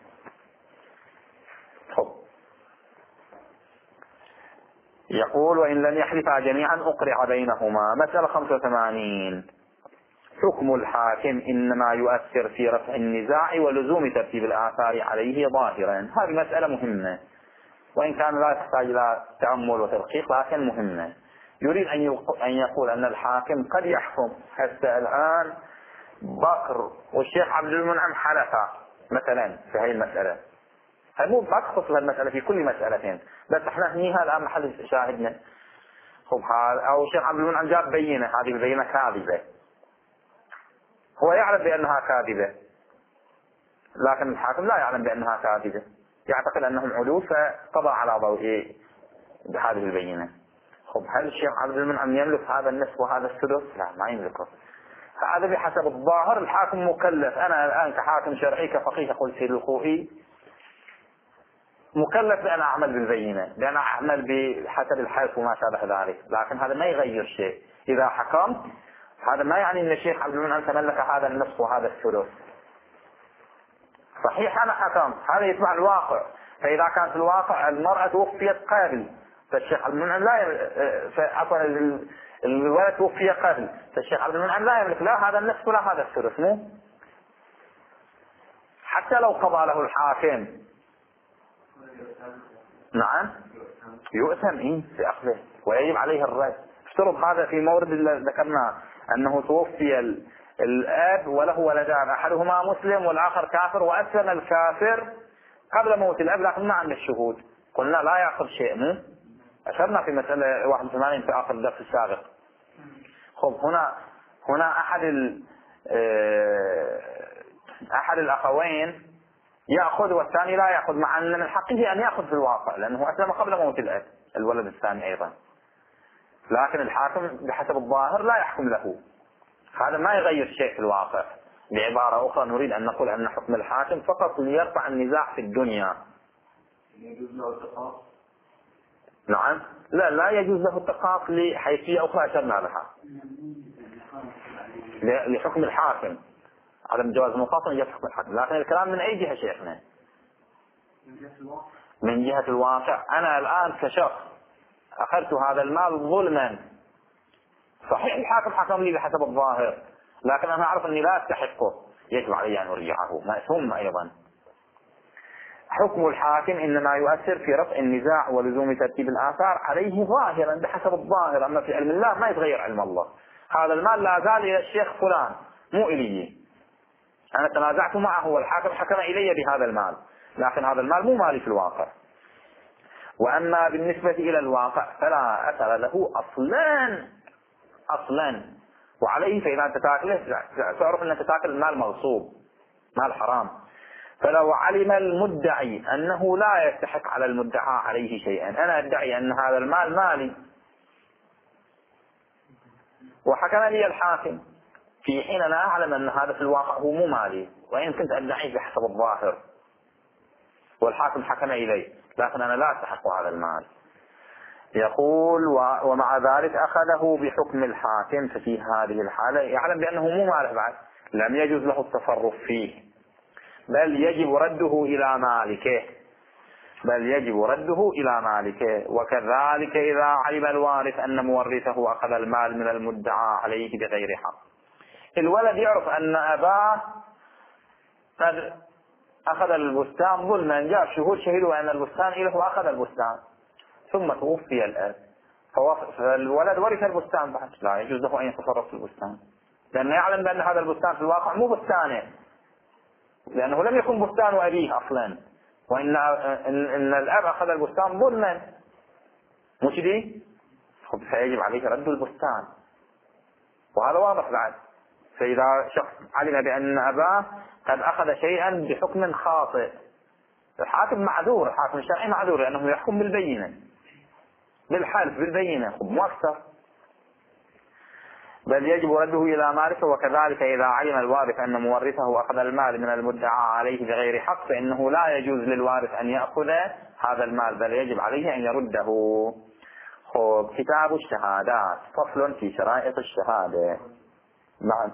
يقول وإن لم يحلفا جميعا أقرع بينهما. مسألة 85. حكم الحاكم إنما يؤثر في رفع النزاع ولزوم ترتيب الآثار عليه ظاهرا. هذه مسألة مهمة وإن كان لا تحتاج إلى تأمل وتدقيق، لكن مهمة. يريد أن يقول أن الحاكم قد يحكم. حتى الآن بكر والشيخ عبد المنعم حلفا مثلا في هذه المسألة، مو ما تخص المسألة في كل مسألتين، بس احنا هنيها الآن محل شاهدنا. خب أو الشيخ عبد المنعم جاب بينة، هذه البينة كاذبة، هو يعلم بأنها كاذبة، لكن الحاكم لا يعلم بأنها كاذبة، يعتقد أنهم عدول فقضى على ضوء بهذه البينة. خب هل الشيخ عبد المنعم يملك هذا النصف وهذا السدس؟ لا، ما يملكه. هذا بحسب الظاهر الحاكم مكلف. أنا الآن كحاكم شرعي كفقيه قلت سيد الخوئي مكلف بأن أعمل بالبينة، بأن أعمل بحسب الحيث وما شابه ذلك، لكن هذا ما يغير شيء. إذا حكمت هذا ما يعني أن الشيخ عبد المنعم تملك هذا النصف وهذا الثلث. صحيح أنا حكمت، هذا يتبع الواقع. فإذا كان في الواقع المرأة توفيت قبل فالشيخ عبد المنعم لا عفوا الولد توفي قبل فالشيخ عبد المنعم لا يملك لا هذا النصف ولا هذا الثلث. مو حتى لو قضى له الحاكم نعم يؤثم في أخذه ويجب عليه الرد. افترض هذا في مورد اللي ذكرناه أنه توفي الأب وله ولدان، أحدهما مسلم والآخر كافر، وأسلم الكافر قبل موت الأب لكن ما عند الشهود، قلنا لا يأخذ شيء. أشرنا في مسألة 81 في آخر الدرس السابق. خب هنا أحد الأخوين يأخذ والثاني لا يأخذ، مع أن من حقه أن يأخذ في الواقع لأنه أسلم قبل موت الأب الولد الثاني أيضا، لكن الحاكم بحسب الظاهر لا يحكم له. هذا ما يغير شيء في الواقع. بعبارة أخرى نريد أن نقول أن حكم الحاكم فقط ليرفع النزاع في الدنيا. نعم لا يجوز له التقاط لحيثية أخرى أشرنا لها لحكم الحاكم عدم جواز المقاطعة من جهة حكم الحاكم. لكن الكلام من أي جهة شيخنا؟ من جهة الواقع. أنا الآن كشخص أخذت هذا المال ظلما، صحيح الحاكم حكم لي بحسب الظاهر لكن أنا أعرف أني لا أستحقه، يجب علي أن أرجعه مأثوم أيضا. حكم الحاكم إنما يؤثر في رفع النزاع ولزوم ترتيب الآثار عليه ظاهرا بحسب الظاهر، أما في علم الله ما يتغير علم الله. هذا المال لا زال إلى الشيخ فلان مو إلي، أنا تنازعت معه والحاكم حكم إلي بهذا المال لكن هذا المال مو مالي في الواقع. وأما بالنسبة إلى الواقع فلا أثر له أصلا وعليه. فإذا أنت تاكله تعرف أن أنت تاكل المال مغصوب مال حرام. فلو علم المدعي أنه لا يستحق على المدعى عليه شيئا، أنا أدعي أن هذا المال مالي وحكم لي الحاكم في حين أنا أعلم أن هذا في الواقع هو مو مالي وإن كنت أدعيه بحسب الظاهر والحاكم حكم إلي لكن أنا لا أستحق هذا المال. يقول ومع ذلك أخذه بحكم الحاكم، ففي هذه الحالة يعلم بأنه مو ماله بعد، لم يجوز له التصرف فيه بل يجب رده إلى مالكه. وكذلك إذا علم الوارث أن مورثه أخذ المال من المدعى عليه بغير حق. الولد يعرف أن أباه قد أخذ البستان ظلما، جاء شهود شهدوا أن البستان إله وأخذ البستان ثم توفي الأب فالولد ورث البستان بعد، لا يجوز له أن يتصرف في البستان لأنه يعلم بأن هذا البستان في الواقع مو بستانه لأنه لم يكن بستان أبيه أصلا، وإن الأب أخذ البستان ظلما مو كذي، فيجب عليه رد البستان وهذا واضح بعد. فإذا شخص علم بأن أباه قد أخذ شيئا بحكم خاطئ الحاكم معذور، الحاكم الشرعي معذور لأنه يحكم بالبينة بالحلف بالبينة مو أكثر، بل يجب رده إلى مالكه. وكذلك إذا علم الوارث أن مورثه أخذ المال من المدعى عليه بغير حق فإنه لا يجوز للوارث أن يأخذ هذا المال بل يجب عليه أن يرده. خب كتاب الشهادات فصل في شرائط الشهادة. نعم.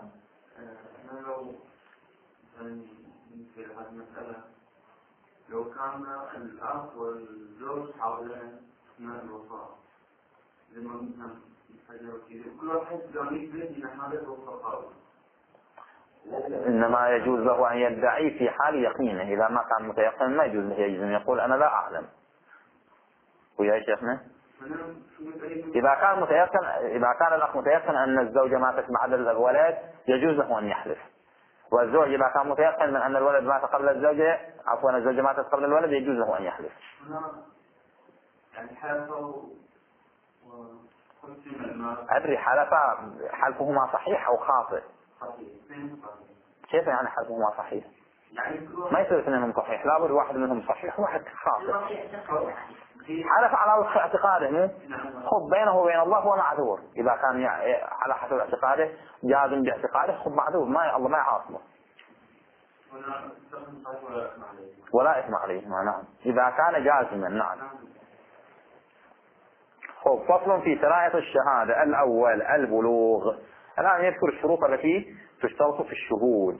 لو كان الأب والزوج حاضرين أثناء الوفاة زي ما مثلا كل واحد قام يثبت أن هذا الوفاة، إنما يجوز له أن يدعي في حال يقينه، إذا ما كان متيقن ما يجوز له يجزم يقول أنا لا أعلم. ويا شيخنا إذا كان الأخ متيقن أن الزوجة ماتت بعد الولد يجوز له أن يحلف، والزوج إذا كان متيقن من أن الولد مات قبل الزوجة الزوجة ماتت قبل الولد يجوز له أن يحلف. يعني حلفوا أدري حلفهما صحيح أو خاطئ؟ كيف يعني حلفهما صحيح؟ ما يصير اثنينهم صحيح، لابد واحد منهم صحيح واحد خاطئ. حلف على اعتقاده مو خذ بينه وبين الله هو معذور. إذا كان على حسب اعتقاده جازم باعتقاده خذ معذور، ما الله ما يعاقبه ولا إثم عليه. نعم إذا كان جازما. نعم. فصل في شرائط الشهادة. الأول البلوغ. الآن يذكر الشروط التي تشترط في الشهود.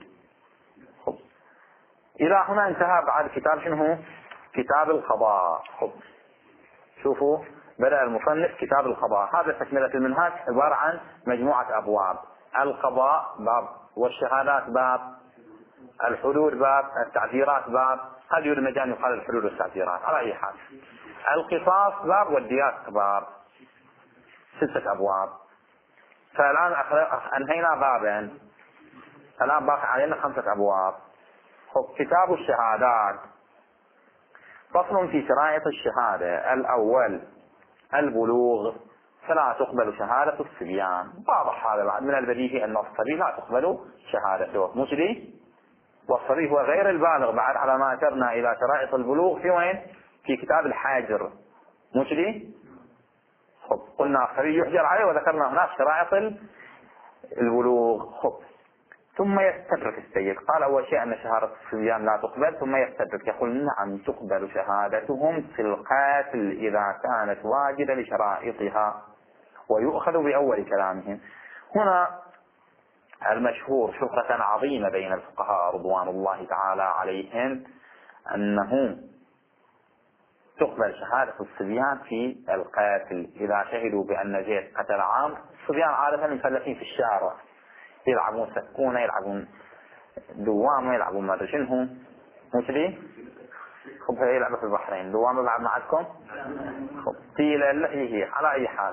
إلى هنا انتهى بعد كتاب شنو؟ كتاب القضاء. شوفوا بدأ المصنف كتاب القضاء. هذا تكملة المنهاج عبارة عن مجموعة أبواب. القضاء باب، والشهادات باب، الحدود باب، التعذيرات باب. قد يريد مجال يقال الحدود والتعذيرات على أي حال. القصاص باب، والديات باب. 6 أبواب. فالآن أنهينا بابا، الآن باقي علينا 5 أبواب. كتاب الشهادات. فصل في شرائط الشهادة. الأول البلوغ. فلا تقبل شهادة الصبيان. واضح هذا بعد، من البديهي أن الصبي لا تقبل شهادته، مو كذي؟ والصبي هو غير البالغ بعد، على ما أشرنا إلى شرائط البلوغ في وين؟ في كتاب الحاجر، مو كذي؟ قلنا الصبي يحجر عليه، وذكرنا هناك شرائط البلوغ. ثم يستدرك السيد. قال أول شيء أن شهادة الصبيان لا تقبل، ثم يستدرك يقول نعم تقبل شهادتهم في القاتل إذا كانت واجدة لشرائطها، ويؤخذ بأول كلامهم. هنا المشهور شهرة عظيمة بين الفقهاء رضوان الله تعالى عليهم أنه تقبل شهادة الصبيان في القاتل إذا شهدوا بأن زيد قتل عمرو. الصبيان عادة مفلسين في الشارع، يلعبون سكونة، يلعبون دوامة، يلعبون ما شنو، مو كذي؟ هي لعبة في البحرين. دوامة لعب معكم؟ طيلة هي على أي حال.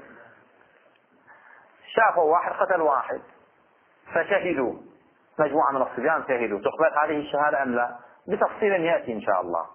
شافوا واحد قتل واحد فشهدوا، مجموعة من الصبيان شهدوا. تقبل هذه الشهادة أم لا؟ بتفصيل يأتي إن شاء الله.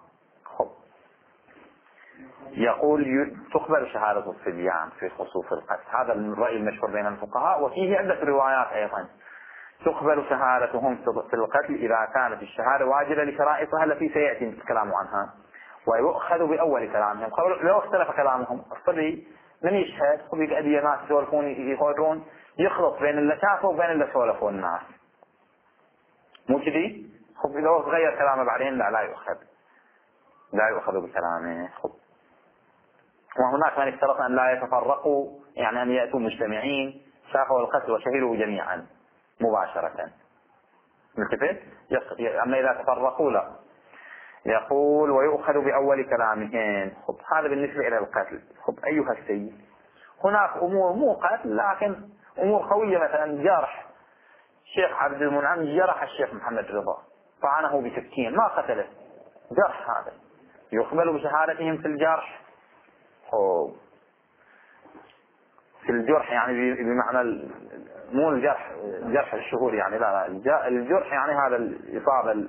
يقول تقبل شهادة الصبيان في خصوص القتل. هذا الرأي المشهور بين الفقهاء، وفيه عدة روايات أيضا. تقبل شهادتهم في القتل إذا كانت الشهادة واجبة لشرائطها التي سيأتي الكلام عنها، ويؤخذ بأول كلامهم. لو اختلف كلامهم، الصبي من يشهد؟ الصبي قاعد ناس يسولفون يخرجون، يخلط بين اللي شافوا وبين اللي سولفوا الناس، مو كذي؟ لو تغير كلامه بعدين لا يؤخذ بكلامه. وهناك من اشترط أن لا يتفرقوا، يعني أن يأتوا مجتمعين، شافوا القتل وشهدوا جميعا مباشرة. ملتفت؟ أما إذا تفرقوا لا. يقول ويؤخذ بأول كلامهم. هذا بالنسبة إلى القتل. أيها السيد، هناك أمور مو قتل لكن أمور قوية، مثلا جرح. الشيخ عبد المنعم جرح الشيخ محمد رضا، طعنه بسكين، ما قتله، جرح. هذا يقبل بشهادتهم في الجرح. في الجرح يعني بمعنى مو الجرح جرح الشهور، يعني لا الجرح يعني هذا الإصابة.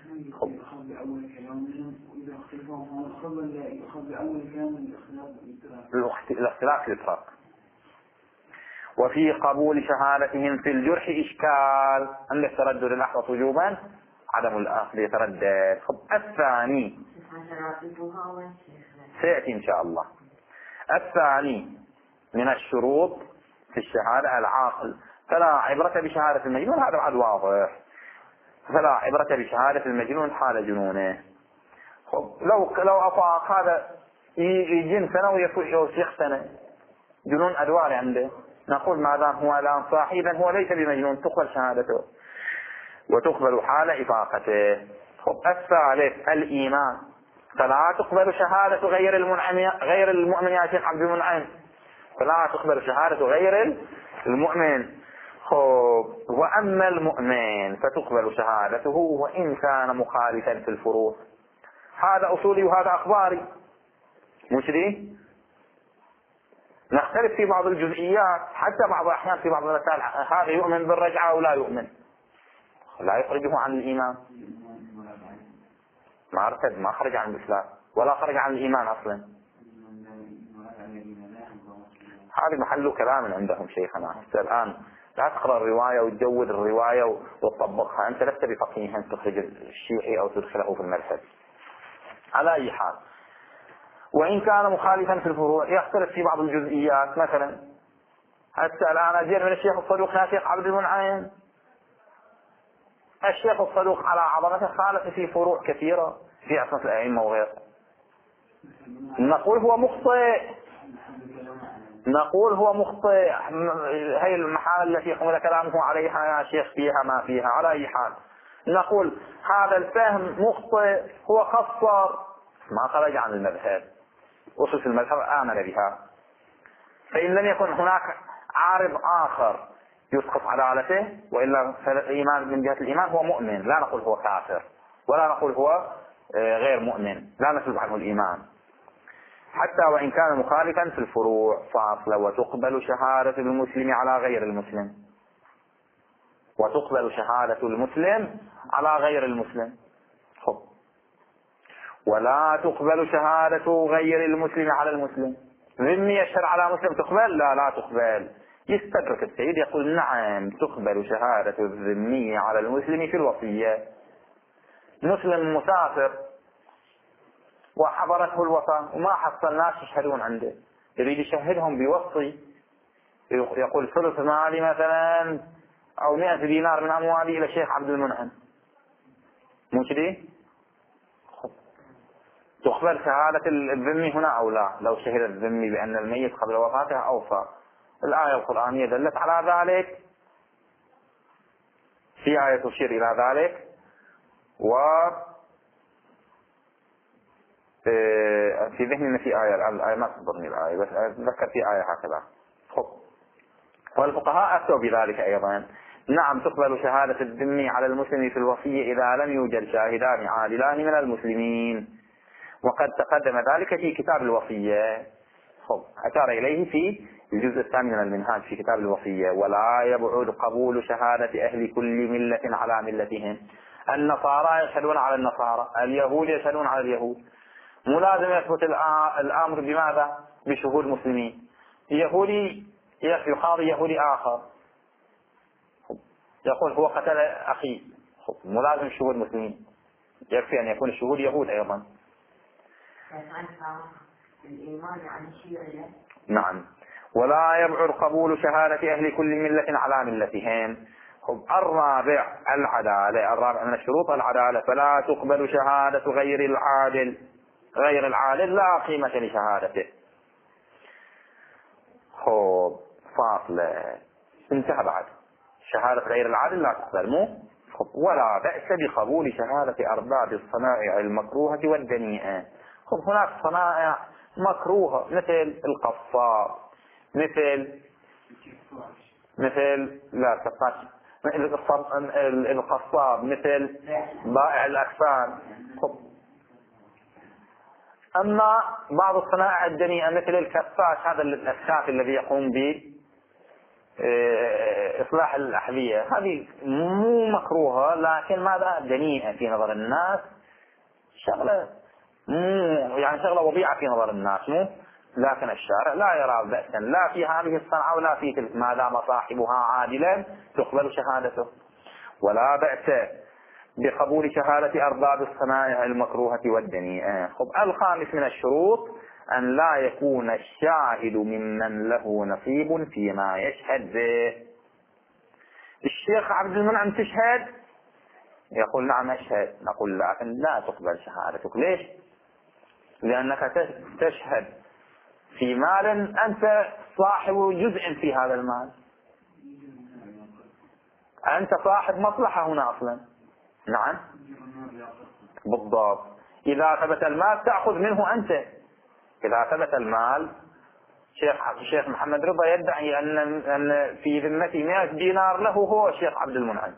الاختلاف الإطلاق. وفي قبول شهادتهم في الجرح إشكال، عند التردد الأحوط وجوبا، عدم الأخذ يتردد. الثاني سيأتي إن شاء الله. الثاني من الشروط في الشهادة العاقل. فلا عبرة بشهادة المجنون، هذا بعد واضح. فلا عبرة بشهادة المجنون حال جنونه. لو أفاق هذا يجن سنة ويفوح سنة، جنون أدوار عنده، نقول ما دام هو الآن صاحبا هو ليس بمجنون، تقبل شهادته وتقبل حال إفاقته. الثالث الإيمان. فلا تقبل شهادة غير المؤمن يا شيخ عبد المنعم، فلا تقبل شهادة غير المؤمن. وأما المؤمن فتقبل شهادته وإن كان مخالفا في الفروع. هذا أصولي وهذا أخباري، مش دي؟ نختلف في بعض الجزئيات، حتى بعض الأحيان في بعض المسائل هذا يؤمن بالرجعة أو لا يؤمن، لا يخرجه عن الإيمان. ما ارتد، ما خرج عن الإسلام ولا خرج عن الإيمان أصلا. هذا محل كلام عندهم شيخنا. الآن لا تقرأ الرواية وتجود الرواية وتطبقها. أنت لست بفقيه أن تخرج الشيعي أو تدخله في المذهب. على أي حال، وإن كان مخالفا في الفروع يختلف في بعض الجزئيات. مثلا حتى الآن أجير من الشيخ الصدوق يا شيخ عبد المنعم، الشيخ الصدوق على عظمته خالف في فروع كثيرة في عصمة الأئمة وغيره. نقول هو مخطئ، نقول هو مخطئ. هي المحال التي يقوم كلامه عليها يا شيخ فيها ما فيها. على أي حال نقول هذا الفهم مخطئ، هو قصر، ما خرج عن المذهب، أصل المذهب آمن بها. فإن لم يكن هناك عارض آخر يسقط عدالته، وإلا فالإيمان من جهة الإيمان هو مؤمن، لا نقول هو كافر ولا نقول هو غير مؤمن، لا نسلب عنه الإيمان. حتى وإن كان مخالفا في الفروع فاصلة. وتقبل شهادة المسلم على غير المسلم، وتقبل شهادة المسلم على غير المسلم. خب. ولا تقبل شهادة غير المسلم على المسلم. ذمي يشهد على مسلم تقبل؟ لا، لا تقبل. يستدرك السيد يقول نعم تقبل شهادة الذمي على المسلم في الوصية. مسلم مسافر وحضرته الوفاة وما حصل ناس يشهدون عنده، يريد يشهدهم بوصي، يقول ثلث مالي مثلا أو 100 دينار من أموالي إلى الشيخ عبد المنعم، مو كذي؟ تقبل شهادة الذمي هنا أو لا؟ لو شهد الذمي بأن الميت قبل وفاته أوفى. الآية القرآنية دلت على ذلك، في آية تشير إلى ذلك، و في ذهني في الآية ما تخبرني الآية، بس أتذكر في آية هكذا. والفقهاء أفتوا بذلك أيضا. نعم تقبل شهادة الذمي على المسلم في الوصية إذا لم يوجد شاهدان عادلان من المسلمين، وقد تقدم ذلك في كتاب الوصية. أشار إليه في الجزء الثاني من المنهاج في كتاب الوصية. ولا يبعد قبول شهادة أهل كل ملة على ملتهم. النصارى يشهدون على النصارى، اليهود يشهدون على اليهود، مو لازم يثبت الأمر بماذا؟ بشهود مسلمين. يهودي يقاضي يهودي آخر يقول هو قتل أخي، مو لازم شهود مسلمين، يكفي أن يكون الشهود يهود أيضا. نعم. ولا يبعد قبول شهادة أهل كل ملة على ملتهم. الرابع العدالة. الرابع من الشروط العدالة. فلا تقبل شهادة غير العادل. غير العادل لا قيمة لشهادته. فاصلة انتهى بعد. شهادة غير العادل لا تقبل، مو ولا بأس بقبول شهادة أرباب الصنائع المكروهة والدنيئة. هناك صنائع مكروهة مثل القصاب، مثل لا القصاب، القصاب مثل بائع الأكفان. أما بعض الصنائع الدنيئة مثل الكفاش، هذا الكفاف الذي يقوم بإصلاح الأحذية، هذه مو مكروهة لكن ماذا دنيئة في نظر الناس، شغلة يعني شغلة وضيعة في نظر الناس، مو لكن الشارع لا يرى بأسا لا في هذه الصنعة ولا في تلك ما دام صاحبها عادلا تقبل شهادته. ولا بأس بقبول شهادة أرباب الصنائع المكروهة والدنيئة. الخامس من الشروط أن لا يكون الشاهد ممن له نصيب فيما يشهد به. الشيخ عبد المنعم تشهد؟ يقول نعم أشهد. نقول لكن لا تقبل شهادتك. ليش؟ لأنك تشهد في مال أنت صاحب جزء في هذا المال، أنت صاحب مصلحة هنا أصلا. نعم بالضبط. إذا ثبت المال تأخذ منه أنت. إذا ثبت المال، الشيخ محمد رضا يدعي أن في ذمتي 100 دينار له هو الشيخ عبد المنعم،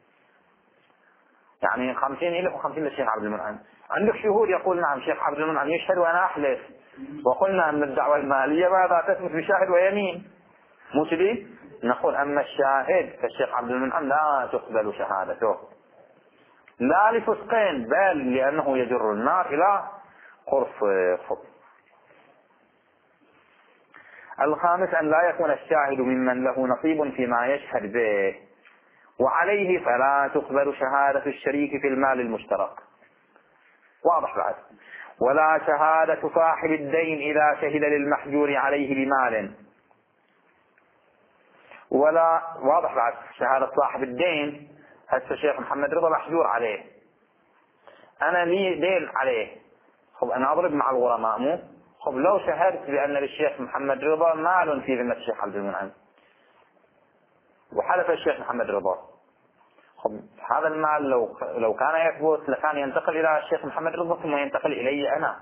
يعني 50 له و50 للشيخ عبد المنعم. عندك شهود يقول نعم الشيخ عبد المنعم يشهد وأنا أحلف، وقلنا أن الدعوة المالية ماذا تثبت بشاهد ويمين، مو كذي؟ نقول أما الشاهد فالشيخ عبد المنعم لا تقبل شهادته، لا لفسقين بل لأنه يجر النار إلى قرص. الخامس أن لا يكون الشاهد ممن له نصيب فيما يشهد به، وعليه فلا تقبل شهادة الشريك في المال المشترك. واضح بعد؟ ولا شهادة صاحب الدين إذا شهد للمحجور عليه بمال، ولا واضح بعد شهادة صاحب الدين. هسه الشيخ محمد رضا محجور عليه، أنا لي دين عليه، خب أنا أضرب مع الغرماء مو؟ خب لو شهدت بأن للشيخ محمد رضا مال في ذمة الشيخ عبد المنعم وحلف الشيخ محمد رضا، خب هذا المال لو كان يثبت لكان ينتقل إلى الشيخ محمد رضا ثم ينتقل إلي أنا،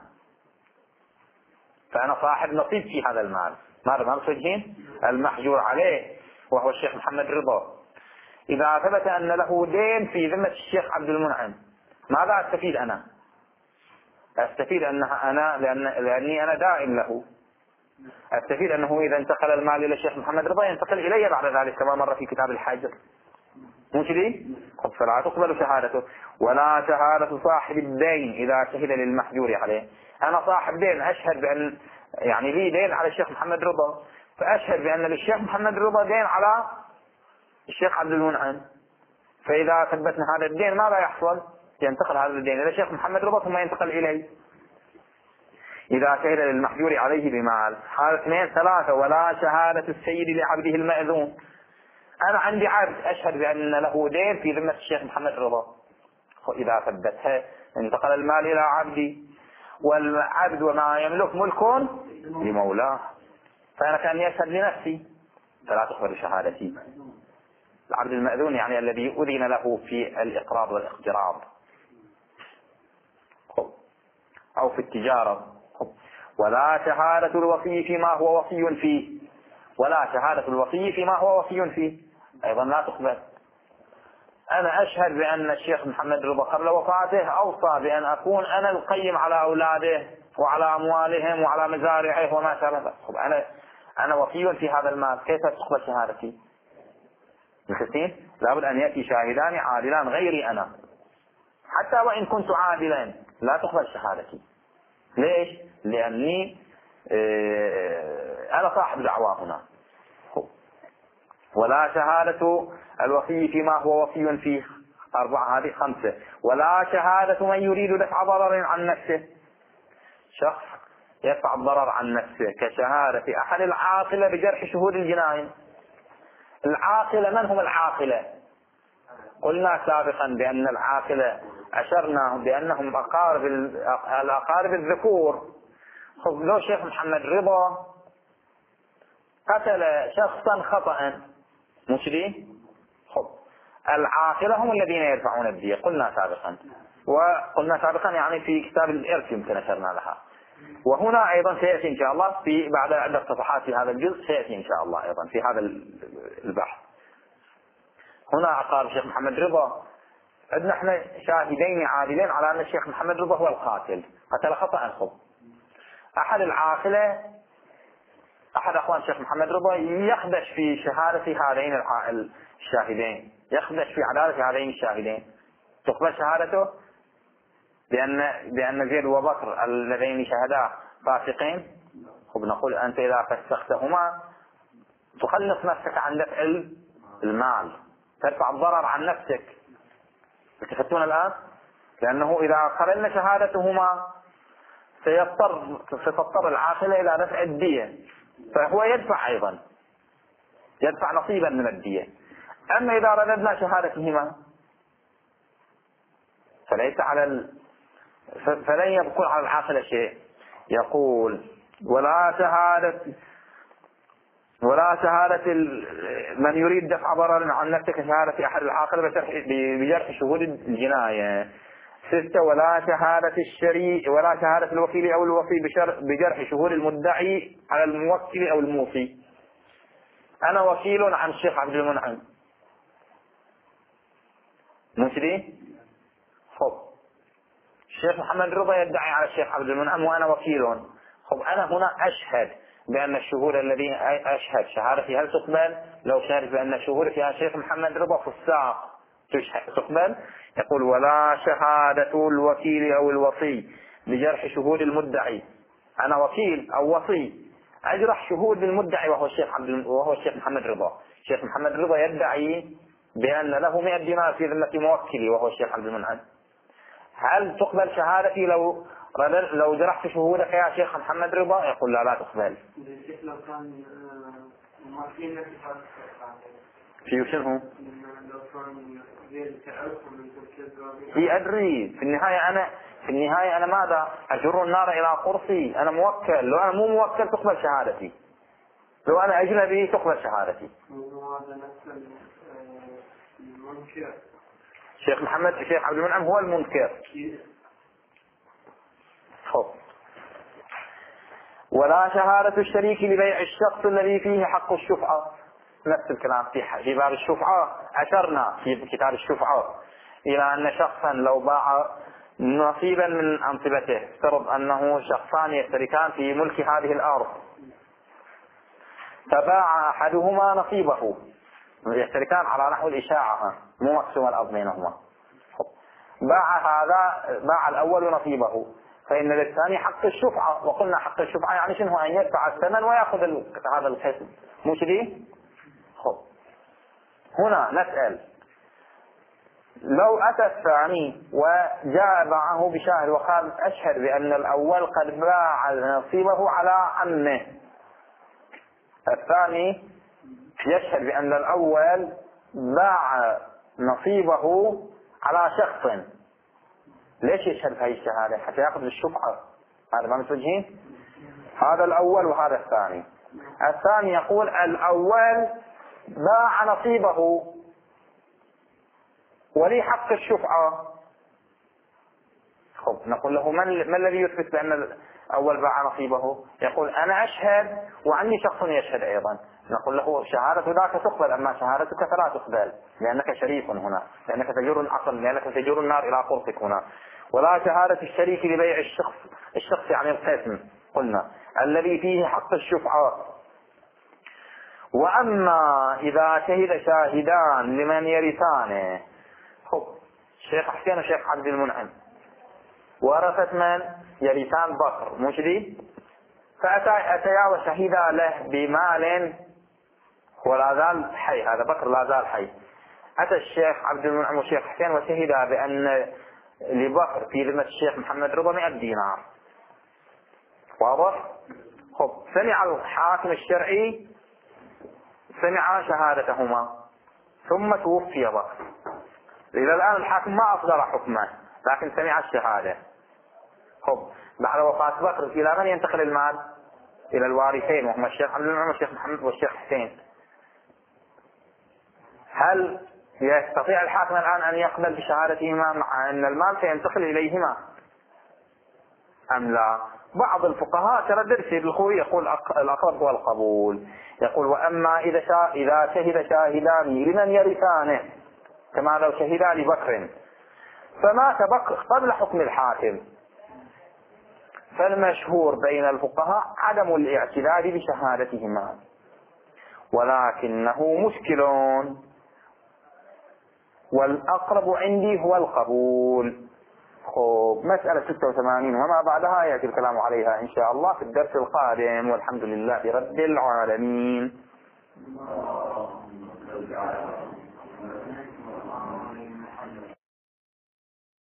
فأنا صاحب نصيب في هذا المال. ماذا ما تفهمين؟ المحجور عليه وهو الشيخ محمد رضا إذا ثبت أن له دين في ذمة الشيخ عبد المنعم، ماذا أستفيد أنا؟ أستفيد أنها لأني أنا دائم له، أستفيد أنه إذا انتقل المال إلى الشيخ محمد رضا ينتقل إلي بعد ذلك كما مر في كتاب الحجر، مو كذي؟ فلا تقبل شهادته. ولا شهادة صاحب الدين إذا شهد للمحجور عليه. أنا صاحب دين أشهد بأن يعني لي دين على الشيخ محمد رضا، فأشهد بأن للشيخ محمد رضا دين على الشيخ عبد المنعم، فإذا ثبتنا هذا الدين ماذا يحصل؟ ينتقل هذا الدين إلى الشيخ محمد رضا ثم ينتقل إليه إذا شهد للمحجور عليه بمال. هذا اثنين. ثلاثة ولا شهادة السيد لعبده المأذون. أنا عندي عبد أشهد بأن له دين في ذمة الشيخ محمد رضا، وإذا ثبتها انتقل المال إلى عبدي، والعبد وما يملك ملك لمولاه، فأنا كان يشهد لنفسي فلا تقبل شهادتي. العبد المأذون يعني الذي أذن له في الإقراض والإقتراض أو في التجارة. ولا شهادة الوصي فيما هو وصي فيه. ولا شهادة الوصي فيما هو وصي فيه أيضا لا تقبل. أنا أشهد بأن الشيخ محمد رضا قبل وفاته أوصى بأن أكون أنا القيم على أولاده وعلى أموالهم وعلى مزارعه وما شابه. أنا وصي في هذا المال، كيف تقبل شهادتي؟ الحسين لابد أن يأتي شاهدان عادلان غيري أنا، حتى وإن كنت عادلا لا تقبل شهادتي. ليش؟ لأني أنا صاحب دعوة هنا. ولا شهادة الوصي فيما هو وصي فيه. 4. هذه 5. ولا شهادة من يريد دفع ضرر عن نفسه. شخص يدفع الضرر عن نفسه كشهادة أحد العاقلة بجرح شهود الجناية. العاقلة من هم العاقلة؟ قلنا سابقا بأن العاقلة أشرنا بأنهم الأقارب الذكور. خذ لو شيخ محمد رضا قتل شخصا خطأ مشري، العاقلة هم الذين يدفعون الدية. قلنا سابقا يعني في كتاب الإرث يمكن أشرنا لها، وهنا أيضا سيأتي إن شاء الله في بعد عدة صفحات في هذا الجزء سيأتي إن شاء الله أيضا في هذا البحث. هنا أقارب الشيخ محمد رضا عندنا احنا شاهدين عادلين على أن الشيخ محمد رضا هو القاتل، قتل خطأ. أحد العاقلة أحد أخوان الشيخ محمد رضا يخدش في شهادة هذين الشاهدين، يخدش في عدالة هذين الشاهدين، تقبل شهادته بأن زيد وبكر اللذين شهدا فاسقين. وبنقول أنت إذا فسختهما تخلص نفسك عن دفع المال، ترفع الضرر عن نفسك. تفتون الآن؟ لأنه إذا قبلنا شهادتهما ستضطر العاقلة إلى دفع الدية، فهو يدفع أيضا، يدفع نصيبا من الدية. أما إذا رددنا شهادتهما فليس فلن يبقى على العاقلة شيء. يقول ولا شهادة من يريد دفع ضرر عن نفسه كشهادة أحد العاقلة بجرح شهود الجناية. 6. ولا شهادة الوكيل أو الوصي بجرح شهود المدعي على الموكل أو الموصي. أنا وكيل عن الشيخ عبد المنعم مشري، الشيخ محمد رضا يدعي على الشيخ عبد المنعم وأنا وكيل. أنا هنا أشهد بأن الشهود الذين أشهد شهادتي هل تقبل؟ لو شهدت بأن شهودي فيها الشيخ محمد رضا فساق تقبل. يقول ولا شهادة الوكيل أو الوصي بجرح شهود المدعي. أنا وكيل أو وصي أجرح شهود المدعي وهو الشيخ محمد رضا. الشيخ محمد رضا يدعي بأن له 100 دينار في ذمة موكلي وهو الشيخ عبد المنعم. هل تقبل شهادتي لو جرحت شهودك يا شيخ محمد رضا؟ يقول لا تقبل. لو كان موكلين لك في شنو؟ لو كان غير تعرفهم من في أدري في النهاية أنا ماذا أجر النار إلى قرصي؟ أنا موكل. لو أنا مو موكل تقبل شهادتي، لو أنا أجنبي تقبل شهادتي. هذا نفس المنكر. الشيخ عبد المنعم هو المنكر. خب. ولا شهادة الشريك لبيع الشخص الذي فيه حق الشفعة. نفس الكلام في باب الشفعة. أشرنا في كتاب الشفعة إلى أن شخصا لو باع نصيبا من أنصبته، افترض أنه شخصان يشتركان في ملك هذه الأرض، فباع أحدهما نصيبه، يشتركان على نحو الإشاعة مو مقسوم الأرض بينهما، باع الأول نصيبه، فإن للثاني حق الشفعة. وقلنا حق الشفعة يعني شنو؟ أن يدفع الثمن ويأخذ هذا القسم، مو كذي؟ هنا نسأل لو أتى الثاني وجاء معه بشاهد وقال أشهد بأن الأول قد باع نصيبه على عمه، الثاني يشهد بأن الأول باع نصيبه على شخص، ليش يشهد هذه الشهادة؟ حتى يأخذ الشفعة. هذا ما متوجهين؟ هذا الأول وهذا الثاني. الثاني يقول الأول باع نصيبه ولي حق الشفعة. نقول له ما الذي يثبت بأن الأول باع نصيبه؟ يقول أنا أشهد وعني شخص يشهد أيضا. نقول له شهادة ذاك تقبل، أما شهادتك فلا تقبل لأنك شريك هنا، لأنك تجر العقل، لأنك تجر النار إلى قرصك هنا. ولا شهادة الشريك لبيع الشخص يعني القسم قلنا الذي فيه حق الشفعة. وأما إذا شهد شاهدان لمن يرثانه، الشيخ حسين والشيخ عبد المنعم ورثت من يرثان بكر مش دي، فأتيا وشهدا له بمال ولا زال حي، هذا بكر لا زال حي. أتى الشيخ عبد المنعم والشيخ حسين وشهدا بأن لبكر في ذمة الشيخ محمد رضا 100 دينار. واضح؟ سمع الحاكم الشرعي سمع شهادتهما ثم توفي بكر. إلى الآن الحاكم ما أصدر حكمه لكن سمع الشهادة. بعد وفاة بكر إلى من ينتقل المال؟ إلى الوارثين وهم الشيخ عبد المنعم والشيخ محمد والشيخ حسين. هل يستطيع الحاكم الآن أن يقبل بشهادتهما مع أن المال سينتقل إليهما أم لا؟ بعض الفقهاء تردد في الخوي يقول الأقرب هو القبول. يقول وأما إذا شهد شاهدان لمن يرثانه كما لو شهدا لبكر فمات بكر قبل حكم الحاكم، فالمشهور بين الفقهاء عدم الاعتداد بشهادتهما، ولكنه مشكل والأقرب عندي هو القبول. مسألة 86 وما بعدها يأتي الكلام عليها إن شاء الله في الدرس القادم، والحمد لله رب العالمين.